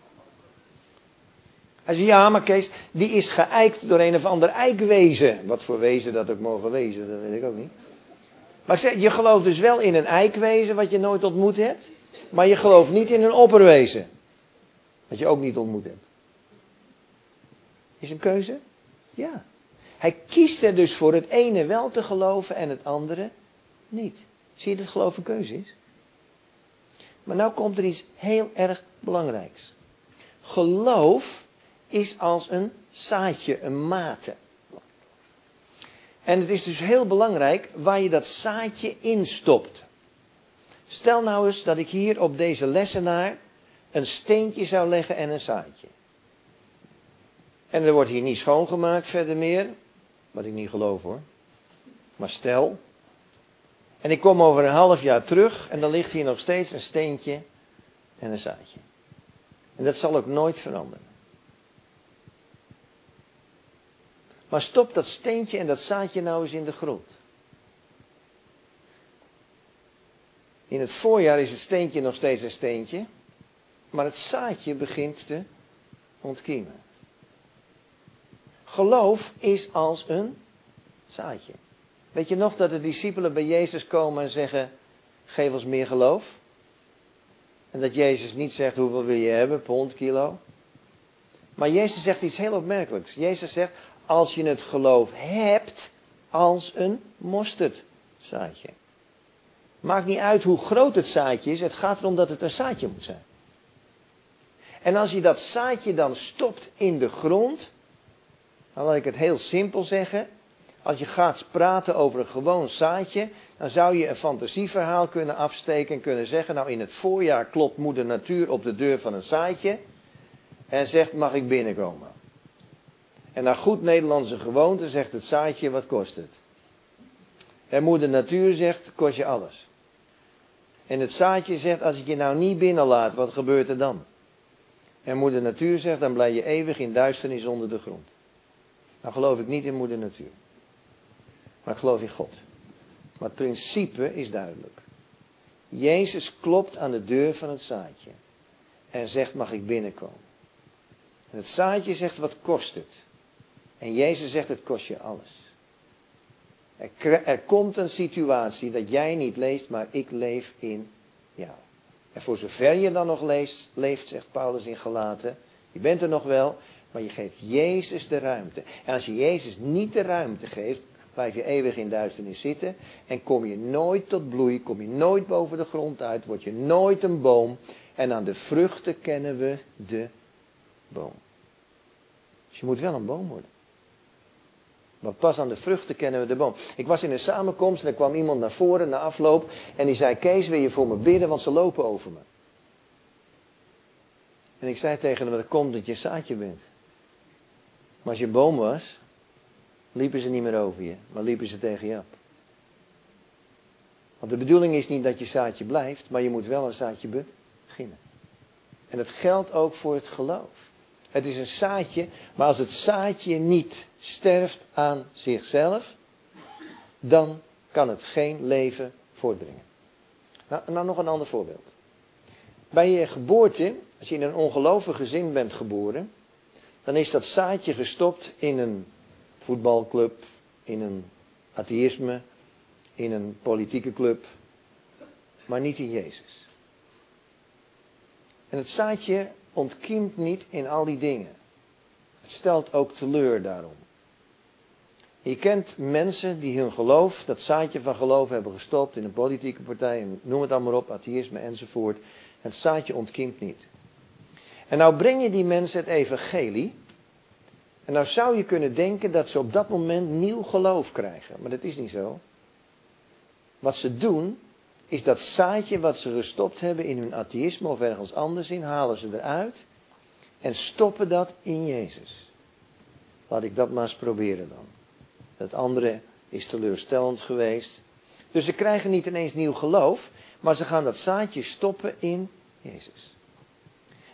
Hij zei, ja, maar Kees, die is geëikt door een of ander eikwezen. Wat voor wezen dat ook mogen wezen, dat weet ik ook niet. Maar ik zeg, je gelooft dus wel in een eikwezen wat je nooit ontmoet hebt. Maar je gelooft niet in een opperwezen. Wat je ook niet ontmoet hebt. Is een keuze? Ja. Hij kiest er dus voor het ene wel te geloven en het andere niet. Zie je dat geloof een keuze is? Maar nou komt er iets heel erg belangrijks. Geloof is als een zaadje, een mate. En het is dus heel belangrijk waar je dat zaadje instopt. Stel nou eens dat ik hier op deze lessenaar een steentje zou leggen en een zaadje. En er wordt hier niet schoongemaakt verder meer. Wat ik niet geloof hoor. Maar stel. En ik kom over een half jaar terug en dan ligt hier nog steeds een steentje en een zaadje. En dat zal ook nooit veranderen. Maar stop dat steentje en dat zaadje nou eens in de grond. In het voorjaar is het steentje nog steeds een steentje. Maar het zaadje begint te ontkiemen. Geloof is als een zaadje. Weet je nog dat de discipelen bij Jezus komen en zeggen, geef ons meer geloof? En dat Jezus niet zegt, hoeveel wil je hebben, pond, kilo? Maar Jezus zegt iets heel opmerkelijks. Jezus zegt, als je het geloof hebt als een mosterdzaadje. Maakt niet uit hoe groot het zaadje is, het gaat erom dat het een zaadje moet zijn. En als je dat zaadje dan stopt in de grond, dan laat ik het heel simpel zeggen. Als je gaat praten over een gewoon zaadje, dan zou je een fantasieverhaal kunnen afsteken en kunnen zeggen, nou in het voorjaar klopt moeder natuur op de deur van een zaadje en zegt, mag ik binnenkomen? En naar goed Nederlandse gewoonte zegt het zaadje, wat kost het? En moeder natuur zegt, kost je alles. En het zaadje zegt, als ik je nou niet binnenlaat, wat gebeurt er dan? En moeder natuur zegt, dan blijf je eeuwig in duisternis onder de grond. Nou geloof ik niet in moeder natuur. Maar ik geloof in God. Maar het principe is duidelijk. Jezus klopt aan de deur van het zaadje. En zegt, mag ik binnenkomen? En het zaadje zegt, wat kost het? En Jezus zegt, het kost je alles. Er, er komt een situatie dat jij niet leest, maar ik leef in jou. En voor zover je dan nog leest, leeft, zegt Paulus in Galaten, je bent er nog wel, maar je geeft Jezus de ruimte. En als je Jezus niet de ruimte geeft, blijf je eeuwig in duisternis zitten en kom je nooit tot bloei, kom je nooit boven de grond uit, word je nooit een boom. En aan de vruchten kennen we de boom. Dus je moet wel een boom worden. Want pas aan de vruchten kennen we de boom. Ik was in een samenkomst en er kwam iemand naar voren na afloop en die zei, Kees, wil je voor me bidden, want ze lopen over me. En ik zei tegen hem, dat komt dat je een zaadje bent. Maar als je een boom was, liepen ze niet meer over je, maar liepen ze tegen je op. Want de bedoeling is niet dat je zaadje blijft, maar je moet wel een zaadje beginnen. En dat geldt ook voor het geloof. Het is een zaadje, maar als het zaadje niet sterft aan zichzelf, dan kan het geen leven voortbrengen. Nou, nou nog een ander voorbeeld. Bij je geboorte, als je in een ongelovig gezin bent geboren, dan is dat zaadje gestopt in een voetbalclub, in een atheïsme, in een politieke club, maar niet in Jezus. En het zaadje ontkiemt niet in al die dingen. Het stelt ook teleur daarom. Je kent mensen die hun geloof, dat zaadje van geloof hebben gestopt in een politieke partij, en noem het allemaal op, atheïsme enzovoort. Het zaadje ontkiemt niet. En nou breng je die mensen het evangelie. En nou zou je kunnen denken dat ze op dat moment nieuw geloof krijgen. Maar dat is niet zo. Wat ze doen, is dat zaadje wat ze gestopt hebben in hun atheïsme of ergens anders in, halen ze eruit. En stoppen dat in Jezus. Laat ik dat maar eens proberen dan. Het andere is teleurstellend geweest. Dus ze krijgen niet ineens nieuw geloof, maar ze gaan dat zaadje stoppen in Jezus.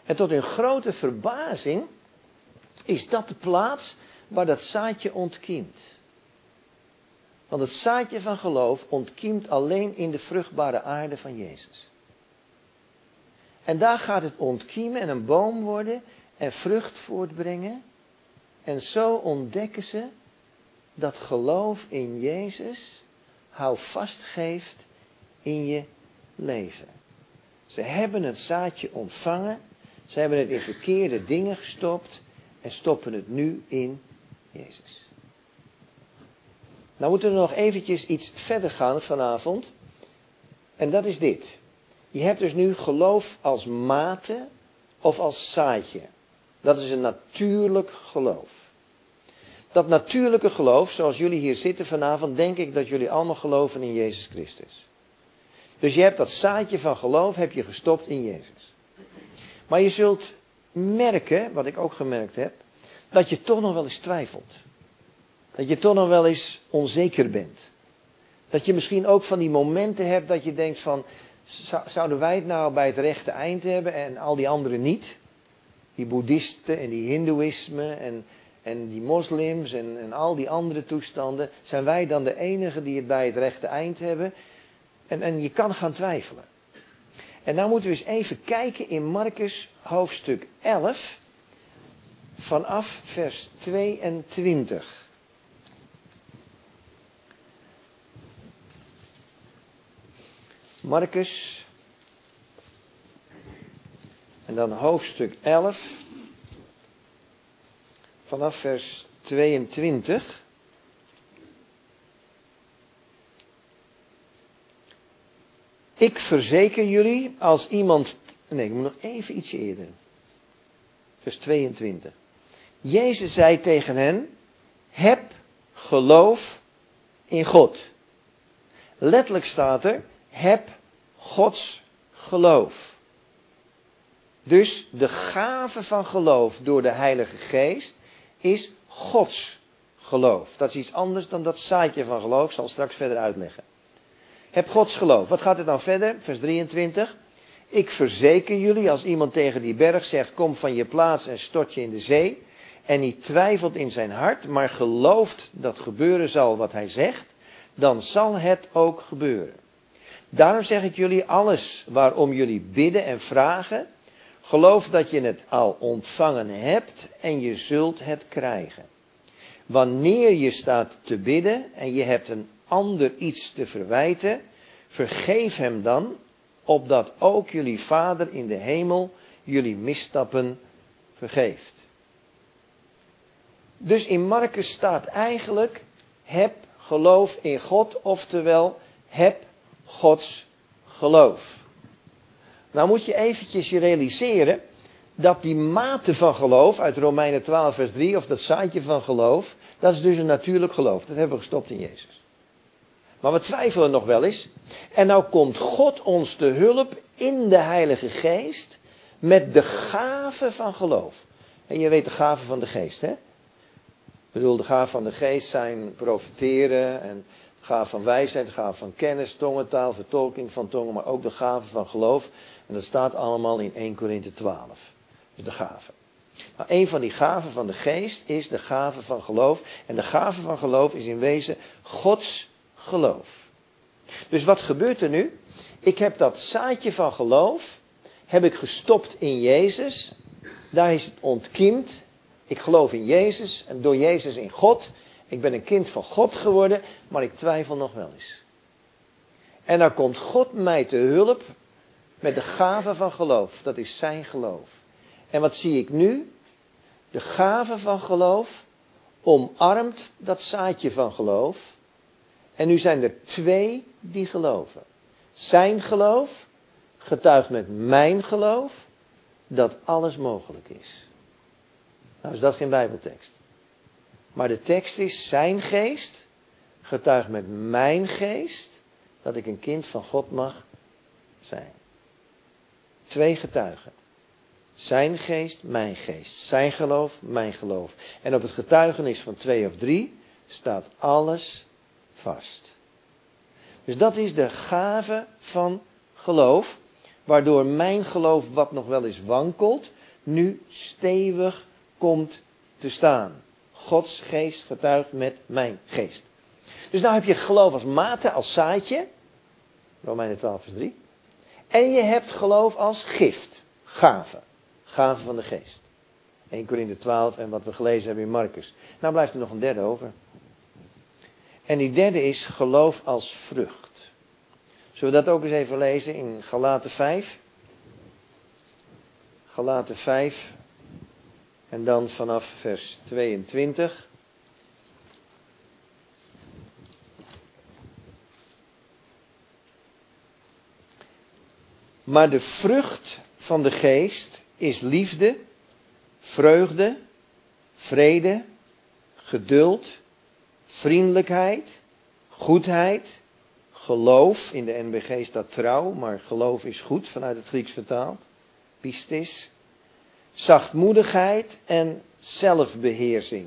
En tot hun grote verbazing is dat de plaats waar dat zaadje ontkiemt. Want het zaadje van geloof ontkiemt alleen in de vruchtbare aarde van Jezus. En daar gaat het ontkiemen en een boom worden en vrucht voortbrengen. En zo ontdekken ze dat geloof in Jezus houvast geeft in je leven. Ze hebben het zaadje ontvangen, ze hebben het in verkeerde dingen gestopt en stoppen het nu in Jezus. Nou moeten we nog eventjes iets verder gaan vanavond. En dat is dit. Je hebt dus nu geloof als mate of als zaadje. Dat is een natuurlijk geloof. Dat natuurlijke geloof, zoals jullie hier zitten vanavond, denk ik dat jullie allemaal geloven in Jezus Christus. Dus je hebt dat zaadje van geloof, heb je gestopt in Jezus. Maar je zult merken, wat ik ook gemerkt heb, dat je toch nog wel eens twijfelt. Dat je toch nog wel eens onzeker bent. Dat je misschien ook van die momenten hebt dat je denkt van, zouden wij het nou bij het rechte eind hebben en al die anderen niet? Die boeddhisten en die hindoeïsme en, en die moslims en, en al die andere toestanden. Zijn wij dan de enigen die het bij het rechte eind hebben? En, en je kan gaan twijfelen. En nou moeten we eens even kijken in Marcus hoofdstuk elf, vanaf vers tweeëntwintig. Marcus, en dan hoofdstuk elf, vanaf vers tweeëntwintig. Ik verzeker jullie, als iemand... Nee, ik moet nog even ietsje eerder. Vers tweeëntwintig. Jezus zei tegen hen, heb geloof in God. Letterlijk staat er, heb Gods geloof. Dus de gave van geloof door de Heilige Geest is Gods geloof. Dat is iets anders dan dat zaadje van geloof. Ik zal straks verder uitleggen. Heb Gods geloof. Wat gaat het dan verder? Vers drieëntwintig. Ik verzeker jullie, als iemand tegen die berg zegt, kom van je plaats en stort je in de zee. En niet twijfelt in zijn hart, maar gelooft dat gebeuren zal wat hij zegt, dan zal het ook gebeuren. Daarom zeg ik jullie, alles waarom jullie bidden en vragen, geloof dat je het al ontvangen hebt en je zult het krijgen. Wanneer je staat te bidden en je hebt een ander iets te verwijten, vergeef hem dan, opdat ook jullie Vader in de hemel jullie misstappen vergeeft. Dus in Marcus staat eigenlijk, heb geloof in God, oftewel, heb Gods geloof. Nou moet je eventjes je realiseren dat die mate van geloof uit Romeinen twaalf vers drie, of dat zaadje van geloof, dat is dus een natuurlijk geloof. Dat hebben we gestopt in Jezus. Maar we twijfelen nog wel eens. En nou komt God ons te hulp in de Heilige Geest met de gave van geloof. En je weet de gave van de Geest, hè? Ik bedoel, de gaven van de Geest zijn profeteren en de gave van wijsheid, de gave van kennis, tongentaal, vertolking van tongen, maar ook de gave van geloof. En dat staat allemaal in eerste Korinthe twaalf. Dus de gave. Nou, een van die gaven van de Geest is de gave van geloof. En de gave van geloof is in wezen Gods geloof. Dus wat gebeurt er nu? Ik heb dat zaadje van geloof, heb ik gestopt in Jezus. Daar is het ontkiemd. Ik geloof in Jezus en door Jezus in God. Ik ben een kind van God geworden, maar ik twijfel nog wel eens. En dan komt God mij te hulp met de gave van geloof. Dat is zijn geloof. En wat zie ik nu? De gave van geloof omarmt dat zaadje van geloof. En nu zijn er twee die geloven. Zijn geloof getuigt met mijn geloof dat alles mogelijk is. Nou is dat geen Bijbeltekst. Maar de tekst is, zijn geest getuigt met mijn geest dat ik een kind van God mag zijn. Twee getuigen. Zijn geest, mijn geest. Zijn geloof, mijn geloof. En op het getuigenis van twee of drie staat alles vast. Dus dat is de gave van geloof. Waardoor mijn geloof, wat nog wel eens wankelt, nu stevig komt te staan. Gods geest getuigt met mijn geest. Dus nou heb je geloof als mate, als zaadje. Romeinen twaalf vers drie. En je hebt geloof als gift. Gave. Gave van de geest. eerste Korinthe twaalf en wat we gelezen hebben in Marcus. Nou blijft er nog een derde over. En die derde is geloof als vrucht. Zullen we dat ook eens even lezen in Galaten vijf? Galaten vijf. En dan vanaf vers tweeëntwintig. Maar de vrucht van de geest is liefde, vreugde, vrede, geduld, vriendelijkheid, goedheid, geloof. In de N B G staat trouw, maar geloof is goed vanuit het Grieks vertaald. Pistis. Zachtmoedigheid en zelfbeheersing.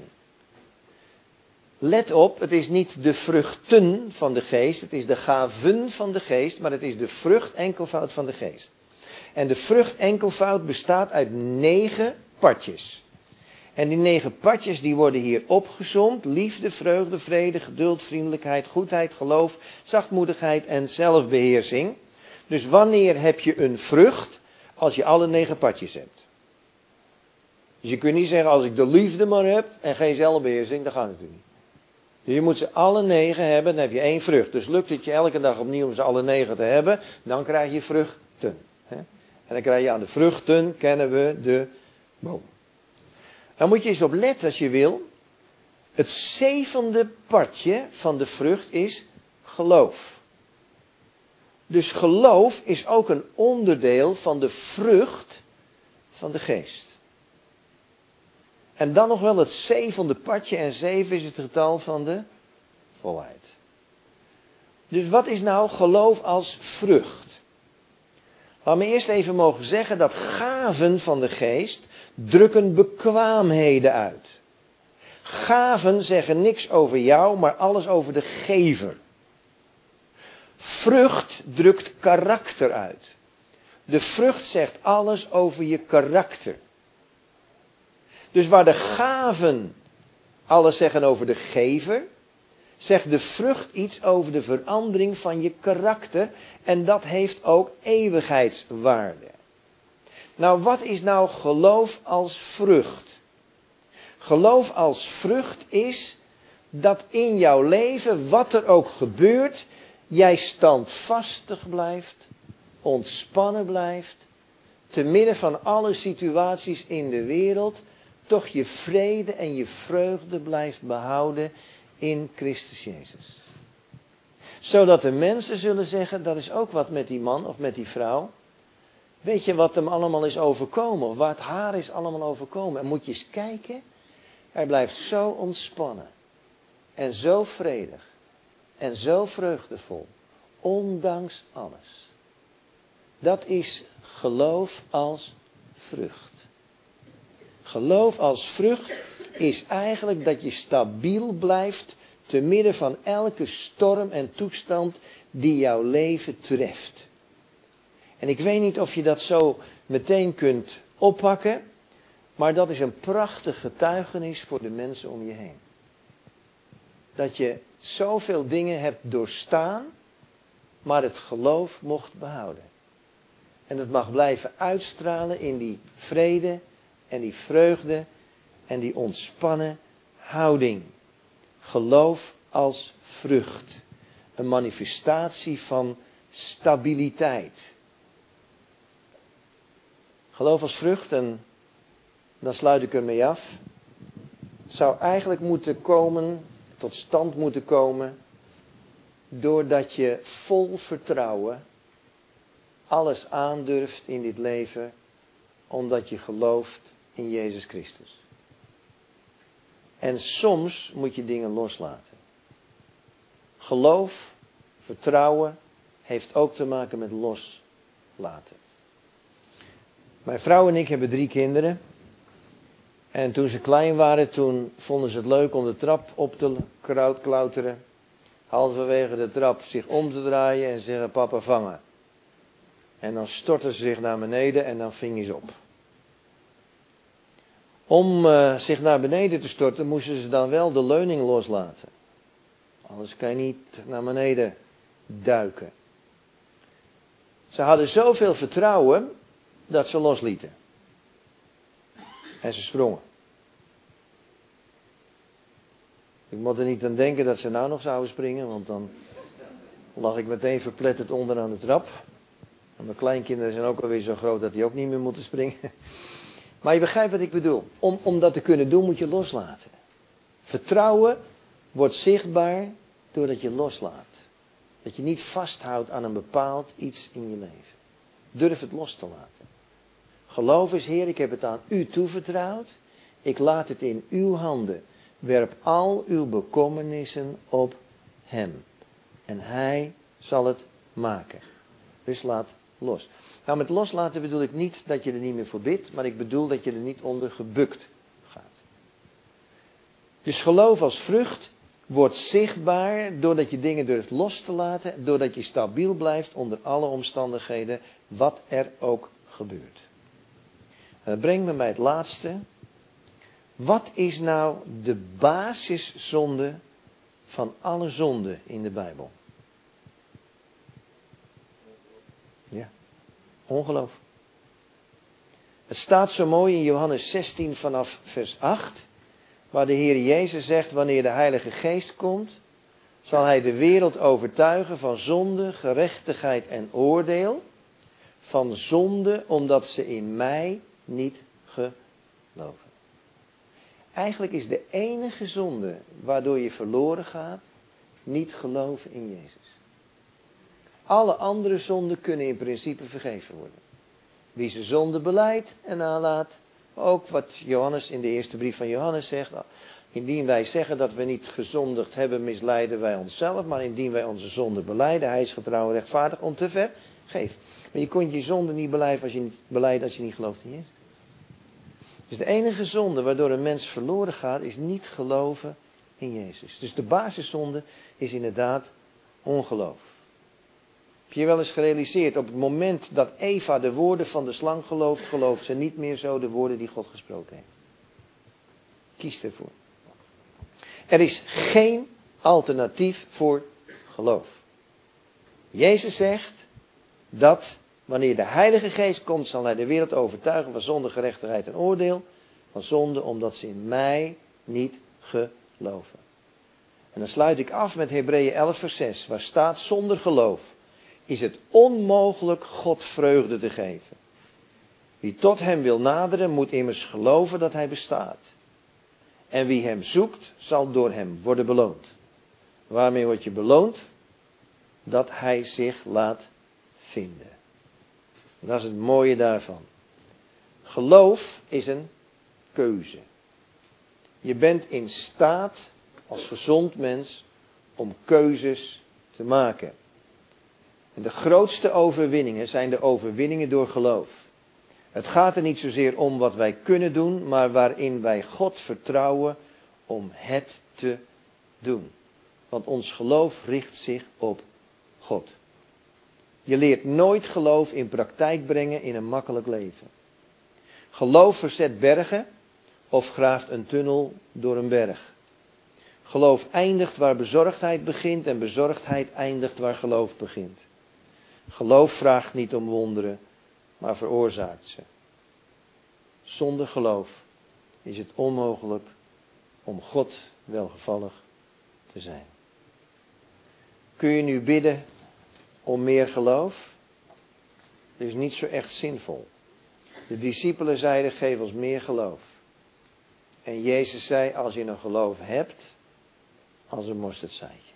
Let op, het is niet de vruchten van de geest, het is de gaven van de geest, maar het is de vrucht enkelvoud van de geest. En de vrucht enkelvoud bestaat uit negen partjes. En die negen partjes die worden hier opgesomd. Liefde, vreugde, vrede, geduld, vriendelijkheid, goedheid, geloof, zachtmoedigheid en zelfbeheersing. Dus wanneer heb je een vrucht? Als je alle negen partjes hebt. Dus je kunt niet zeggen, als ik de liefde maar heb en geen zelfbeheersing, dat gaat natuurlijk niet. Dus je moet ze alle negen hebben, dan heb je één vrucht. Dus lukt het je elke dag opnieuw om ze alle negen te hebben, dan krijg je vruchten. En dan krijg je aan de vruchten, kennen we de boom. Dan moet je eens op letten als je wil. Het zevende partje van de vrucht is geloof. Dus geloof is ook een onderdeel van de vrucht van de geest. En dan nog wel het zevende partje. En zeven is het getal van de volheid. Dus wat is nou geloof als vrucht? Laat me eerst even mogen zeggen dat gaven van de geest drukken bekwaamheden uit. Gaven zeggen niks over jou, maar alles over de gever. Vrucht drukt karakter uit. De vrucht zegt alles over je karakter. Dus waar de gaven alles zeggen over de gever, zegt de vrucht iets over de verandering van je karakter. En dat heeft ook eeuwigheidswaarde. Nou, wat is nou geloof als vrucht? Geloof als vrucht is dat in jouw leven, wat er ook gebeurt, jij standvastig blijft, ontspannen blijft, te midden van alle situaties in de wereld, toch je vrede en je vreugde blijft behouden in Christus Jezus. Zodat de mensen zullen zeggen, dat is ook wat met die man of met die vrouw. Weet je wat hem allemaal is overkomen? Of wat haar is allemaal overkomen? En moet je eens kijken. Hij blijft zo ontspannen. En zo vredig. En zo vreugdevol. Ondanks alles. Dat is geloof als vrucht. Geloof als vrucht is eigenlijk dat je stabiel blijft te midden van elke storm en toestand die jouw leven treft. En ik weet niet of je dat zo meteen kunt oppakken, maar dat is een prachtig getuigenis voor de mensen om je heen. Dat je zoveel dingen hebt doorstaan, maar het geloof mocht behouden. En het mag blijven uitstralen in die vrede en die vreugde en die ontspannen houding. Geloof als vrucht. Een manifestatie van stabiliteit. Geloof als vrucht, en dan sluit ik ermee af, zou eigenlijk moeten komen, tot stand moeten komen, doordat je vol vertrouwen alles aandurft in dit leven, omdat je gelooft in Jezus Christus. En soms moet je dingen loslaten. Geloof, vertrouwen, heeft ook te maken met loslaten. Mijn vrouw en ik hebben drie kinderen. En toen ze klein waren, toen vonden ze het leuk om de trap op te klauteren. Halverwege de trap zich om te draaien en zeggen, papa vangen. En dan stortten ze zich naar beneden en dan vingen ze op. Om uh, zich naar beneden te storten moesten ze dan wel de leuning loslaten. Anders kan je niet naar beneden duiken. Ze hadden zoveel vertrouwen dat ze loslieten. En ze sprongen. Ik moet er niet aan denken dat ze nou nog zouden springen, want dan lag ik meteen verpletterd onder aan de trap. En mijn kleinkinderen zijn ook alweer zo groot dat die ook niet meer moeten springen. Maar je begrijpt wat ik bedoel. Om, om dat te kunnen doen moet je loslaten. Vertrouwen wordt zichtbaar doordat je loslaat. Dat je niet vasthoudt aan een bepaald iets in je leven. Durf het los te laten. Geloof is, Heer, ik heb het aan u toevertrouwd. Ik laat het in uw handen. Werp al uw bekommernissen op hem. En hij zal het maken. Dus laat los. Nou, met loslaten bedoel ik niet dat je er niet meer voor bidt, maar ik bedoel dat je er niet onder gebukt gaat. Dus geloof als vrucht wordt zichtbaar doordat je dingen durft los te laten, doordat je stabiel blijft onder alle omstandigheden, wat er ook gebeurt. En dat brengt me bij het laatste. Wat is nou de basiszonde van alle zonden in de Bijbel? Ja, ongeloof. Het staat zo mooi in Johannes zestien vanaf vers acht, waar de Heer Jezus zegt, wanneer de Heilige Geest komt, zal Hij de wereld overtuigen van zonde, gerechtigheid en oordeel. Van zonde, omdat ze in mij niet geloven. Eigenlijk is de enige zonde waardoor je verloren gaat, niet geloven in Jezus. Alle andere zonden kunnen in principe vergeven worden. Wie zijn zonde belijdt en nalaat, ook wat Johannes in de eerste brief van Johannes zegt, indien wij zeggen dat we niet gezondigd hebben, misleiden wij onszelf, maar indien wij onze zonde belijden, hij is getrouw en rechtvaardig om te vergeven. Maar je kunt je zonde niet belijden als je niet, belijden als je niet gelooft in Jezus. Dus de enige zonde waardoor een mens verloren gaat, is niet geloven in Jezus. Dus de basiszonde is inderdaad ongeloof. Heb je je wel eens gerealiseerd, op het moment dat Eva de woorden van de slang gelooft, gelooft ze niet meer zo de woorden die God gesproken heeft. Kies ervoor. Er is geen alternatief voor geloof. Jezus zegt dat wanneer de Heilige Geest komt, zal hij de wereld overtuigen van zonde, gerechtigheid en oordeel. Van zonde, omdat ze in mij niet geloven. En dan sluit ik af met Hebreeën elf vers zes, waar staat, zonder geloof is het onmogelijk God vreugde te geven. Wie tot hem wil naderen, moet immers geloven dat hij bestaat. En wie hem zoekt, zal door hem worden beloond. Waarmee word je beloond? Dat hij zich laat vinden. Dat is het mooie daarvan. Geloof is een keuze. Je bent in staat als gezond mens om keuzes te maken. En de grootste overwinningen zijn de overwinningen door geloof. Het gaat er niet zozeer om wat wij kunnen doen, maar waarin wij God vertrouwen om het te doen. Want ons geloof richt zich op God. Je leert nooit geloof in praktijk brengen in een makkelijk leven. Geloof verzet bergen of graaft een tunnel door een berg. Geloof eindigt waar bezorgdheid begint en bezorgdheid eindigt waar geloof begint. Geloof vraagt niet om wonderen, maar veroorzaakt ze. Zonder geloof is het onmogelijk om God welgevallig te zijn. Kun je nu bidden om meer geloof? Dat is niet zo echt zinvol. De discipelen zeiden, geef ons meer geloof. En Jezus zei, als je een geloof hebt, als een mosterdzaadje.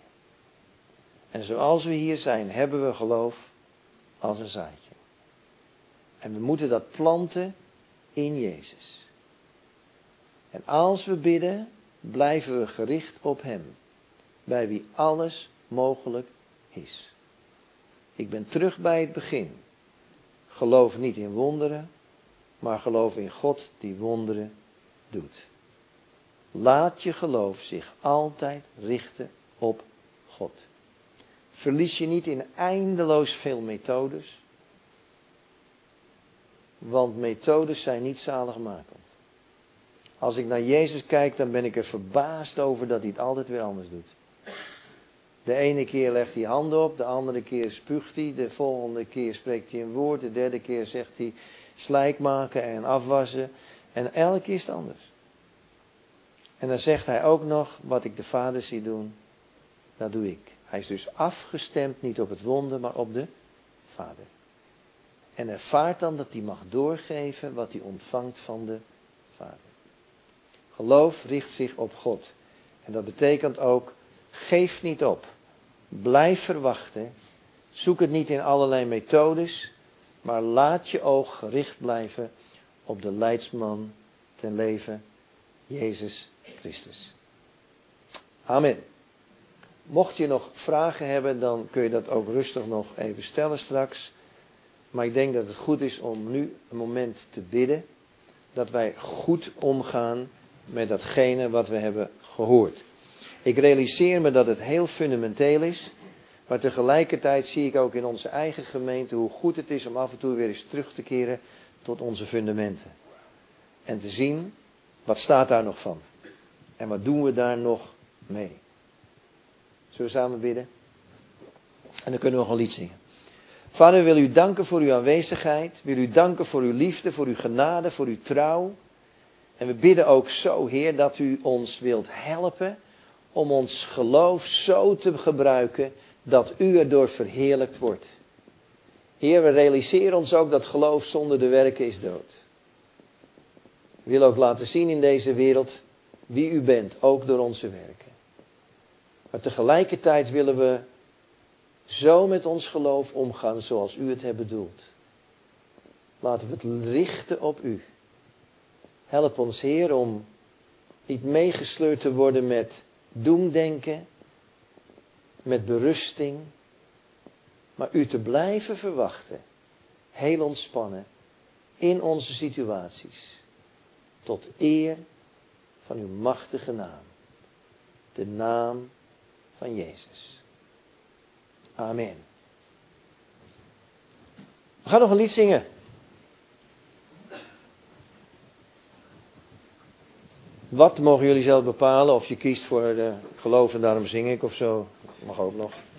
En zoals we hier zijn, hebben we geloof als een zaadje. En we moeten dat planten in Jezus. En als we bidden, blijven we gericht op Hem. Bij wie alles mogelijk is. Ik ben terug bij het begin. Geloof niet in wonderen, maar geloof in God die wonderen doet. Laat je geloof zich altijd richten op God. Verlies je niet in eindeloos veel methodes. Want methodes zijn niet zaligmakend. Als ik naar Jezus kijk, dan ben ik er verbaasd over dat hij het altijd weer anders doet. De ene keer legt hij handen op, de andere keer spuugt hij, de volgende keer spreekt hij een woord, de derde keer zegt hij slijk maken en afwassen. En elke keer is het anders. En dan zegt hij ook nog, wat ik de Vader zie doen, dat doe ik. Hij is dus afgestemd niet op het wonder, maar op de Vader. En ervaart dan dat hij mag doorgeven wat hij ontvangt van de Vader. Geloof richt zich op God. En dat betekent ook, geef niet op. Blijf verwachten. Zoek het niet in allerlei methodes, maar laat je oog gericht blijven op de leidsman ten leven, Jezus Christus. Amen. Mocht je nog vragen hebben, dan kun je dat ook rustig nog even stellen straks. Maar ik denk dat het goed is om nu een moment te bidden, dat wij goed omgaan met datgene wat we hebben gehoord. Ik realiseer me dat het heel fundamenteel is, maar tegelijkertijd zie ik ook in onze eigen gemeente hoe goed het is om af en toe weer eens terug te keren tot onze fundamenten. En te zien, wat staat daar nog van? En wat doen we daar nog mee? Zullen we samen bidden? En dan kunnen we nog een lied zingen. Vader, we willen u danken voor uw aanwezigheid. We willen u danken voor uw liefde, voor uw genade, voor uw trouw. En we bidden ook zo, Heer, dat u ons wilt helpen om ons geloof zo te gebruiken dat u erdoor verheerlijkt wordt. Heer, we realiseren ons ook dat geloof zonder de werken is dood. We willen ook laten zien in deze wereld wie u bent, ook door onze werken. Maar tegelijkertijd willen we zo met ons geloof omgaan zoals u het hebt bedoeld. Laten we het richten op u. Help ons, Heer, om niet meegesleurd te worden met doemdenken, met berusting, maar u te blijven verwachten, heel ontspannen, in onze situaties, tot eer van uw machtige naam, de naam van Jezus. Amen. We gaan nog een lied zingen. Wat mogen jullie zelf bepalen, of je kiest voor de geloof en daarom zing ik of zo, mag ook nog.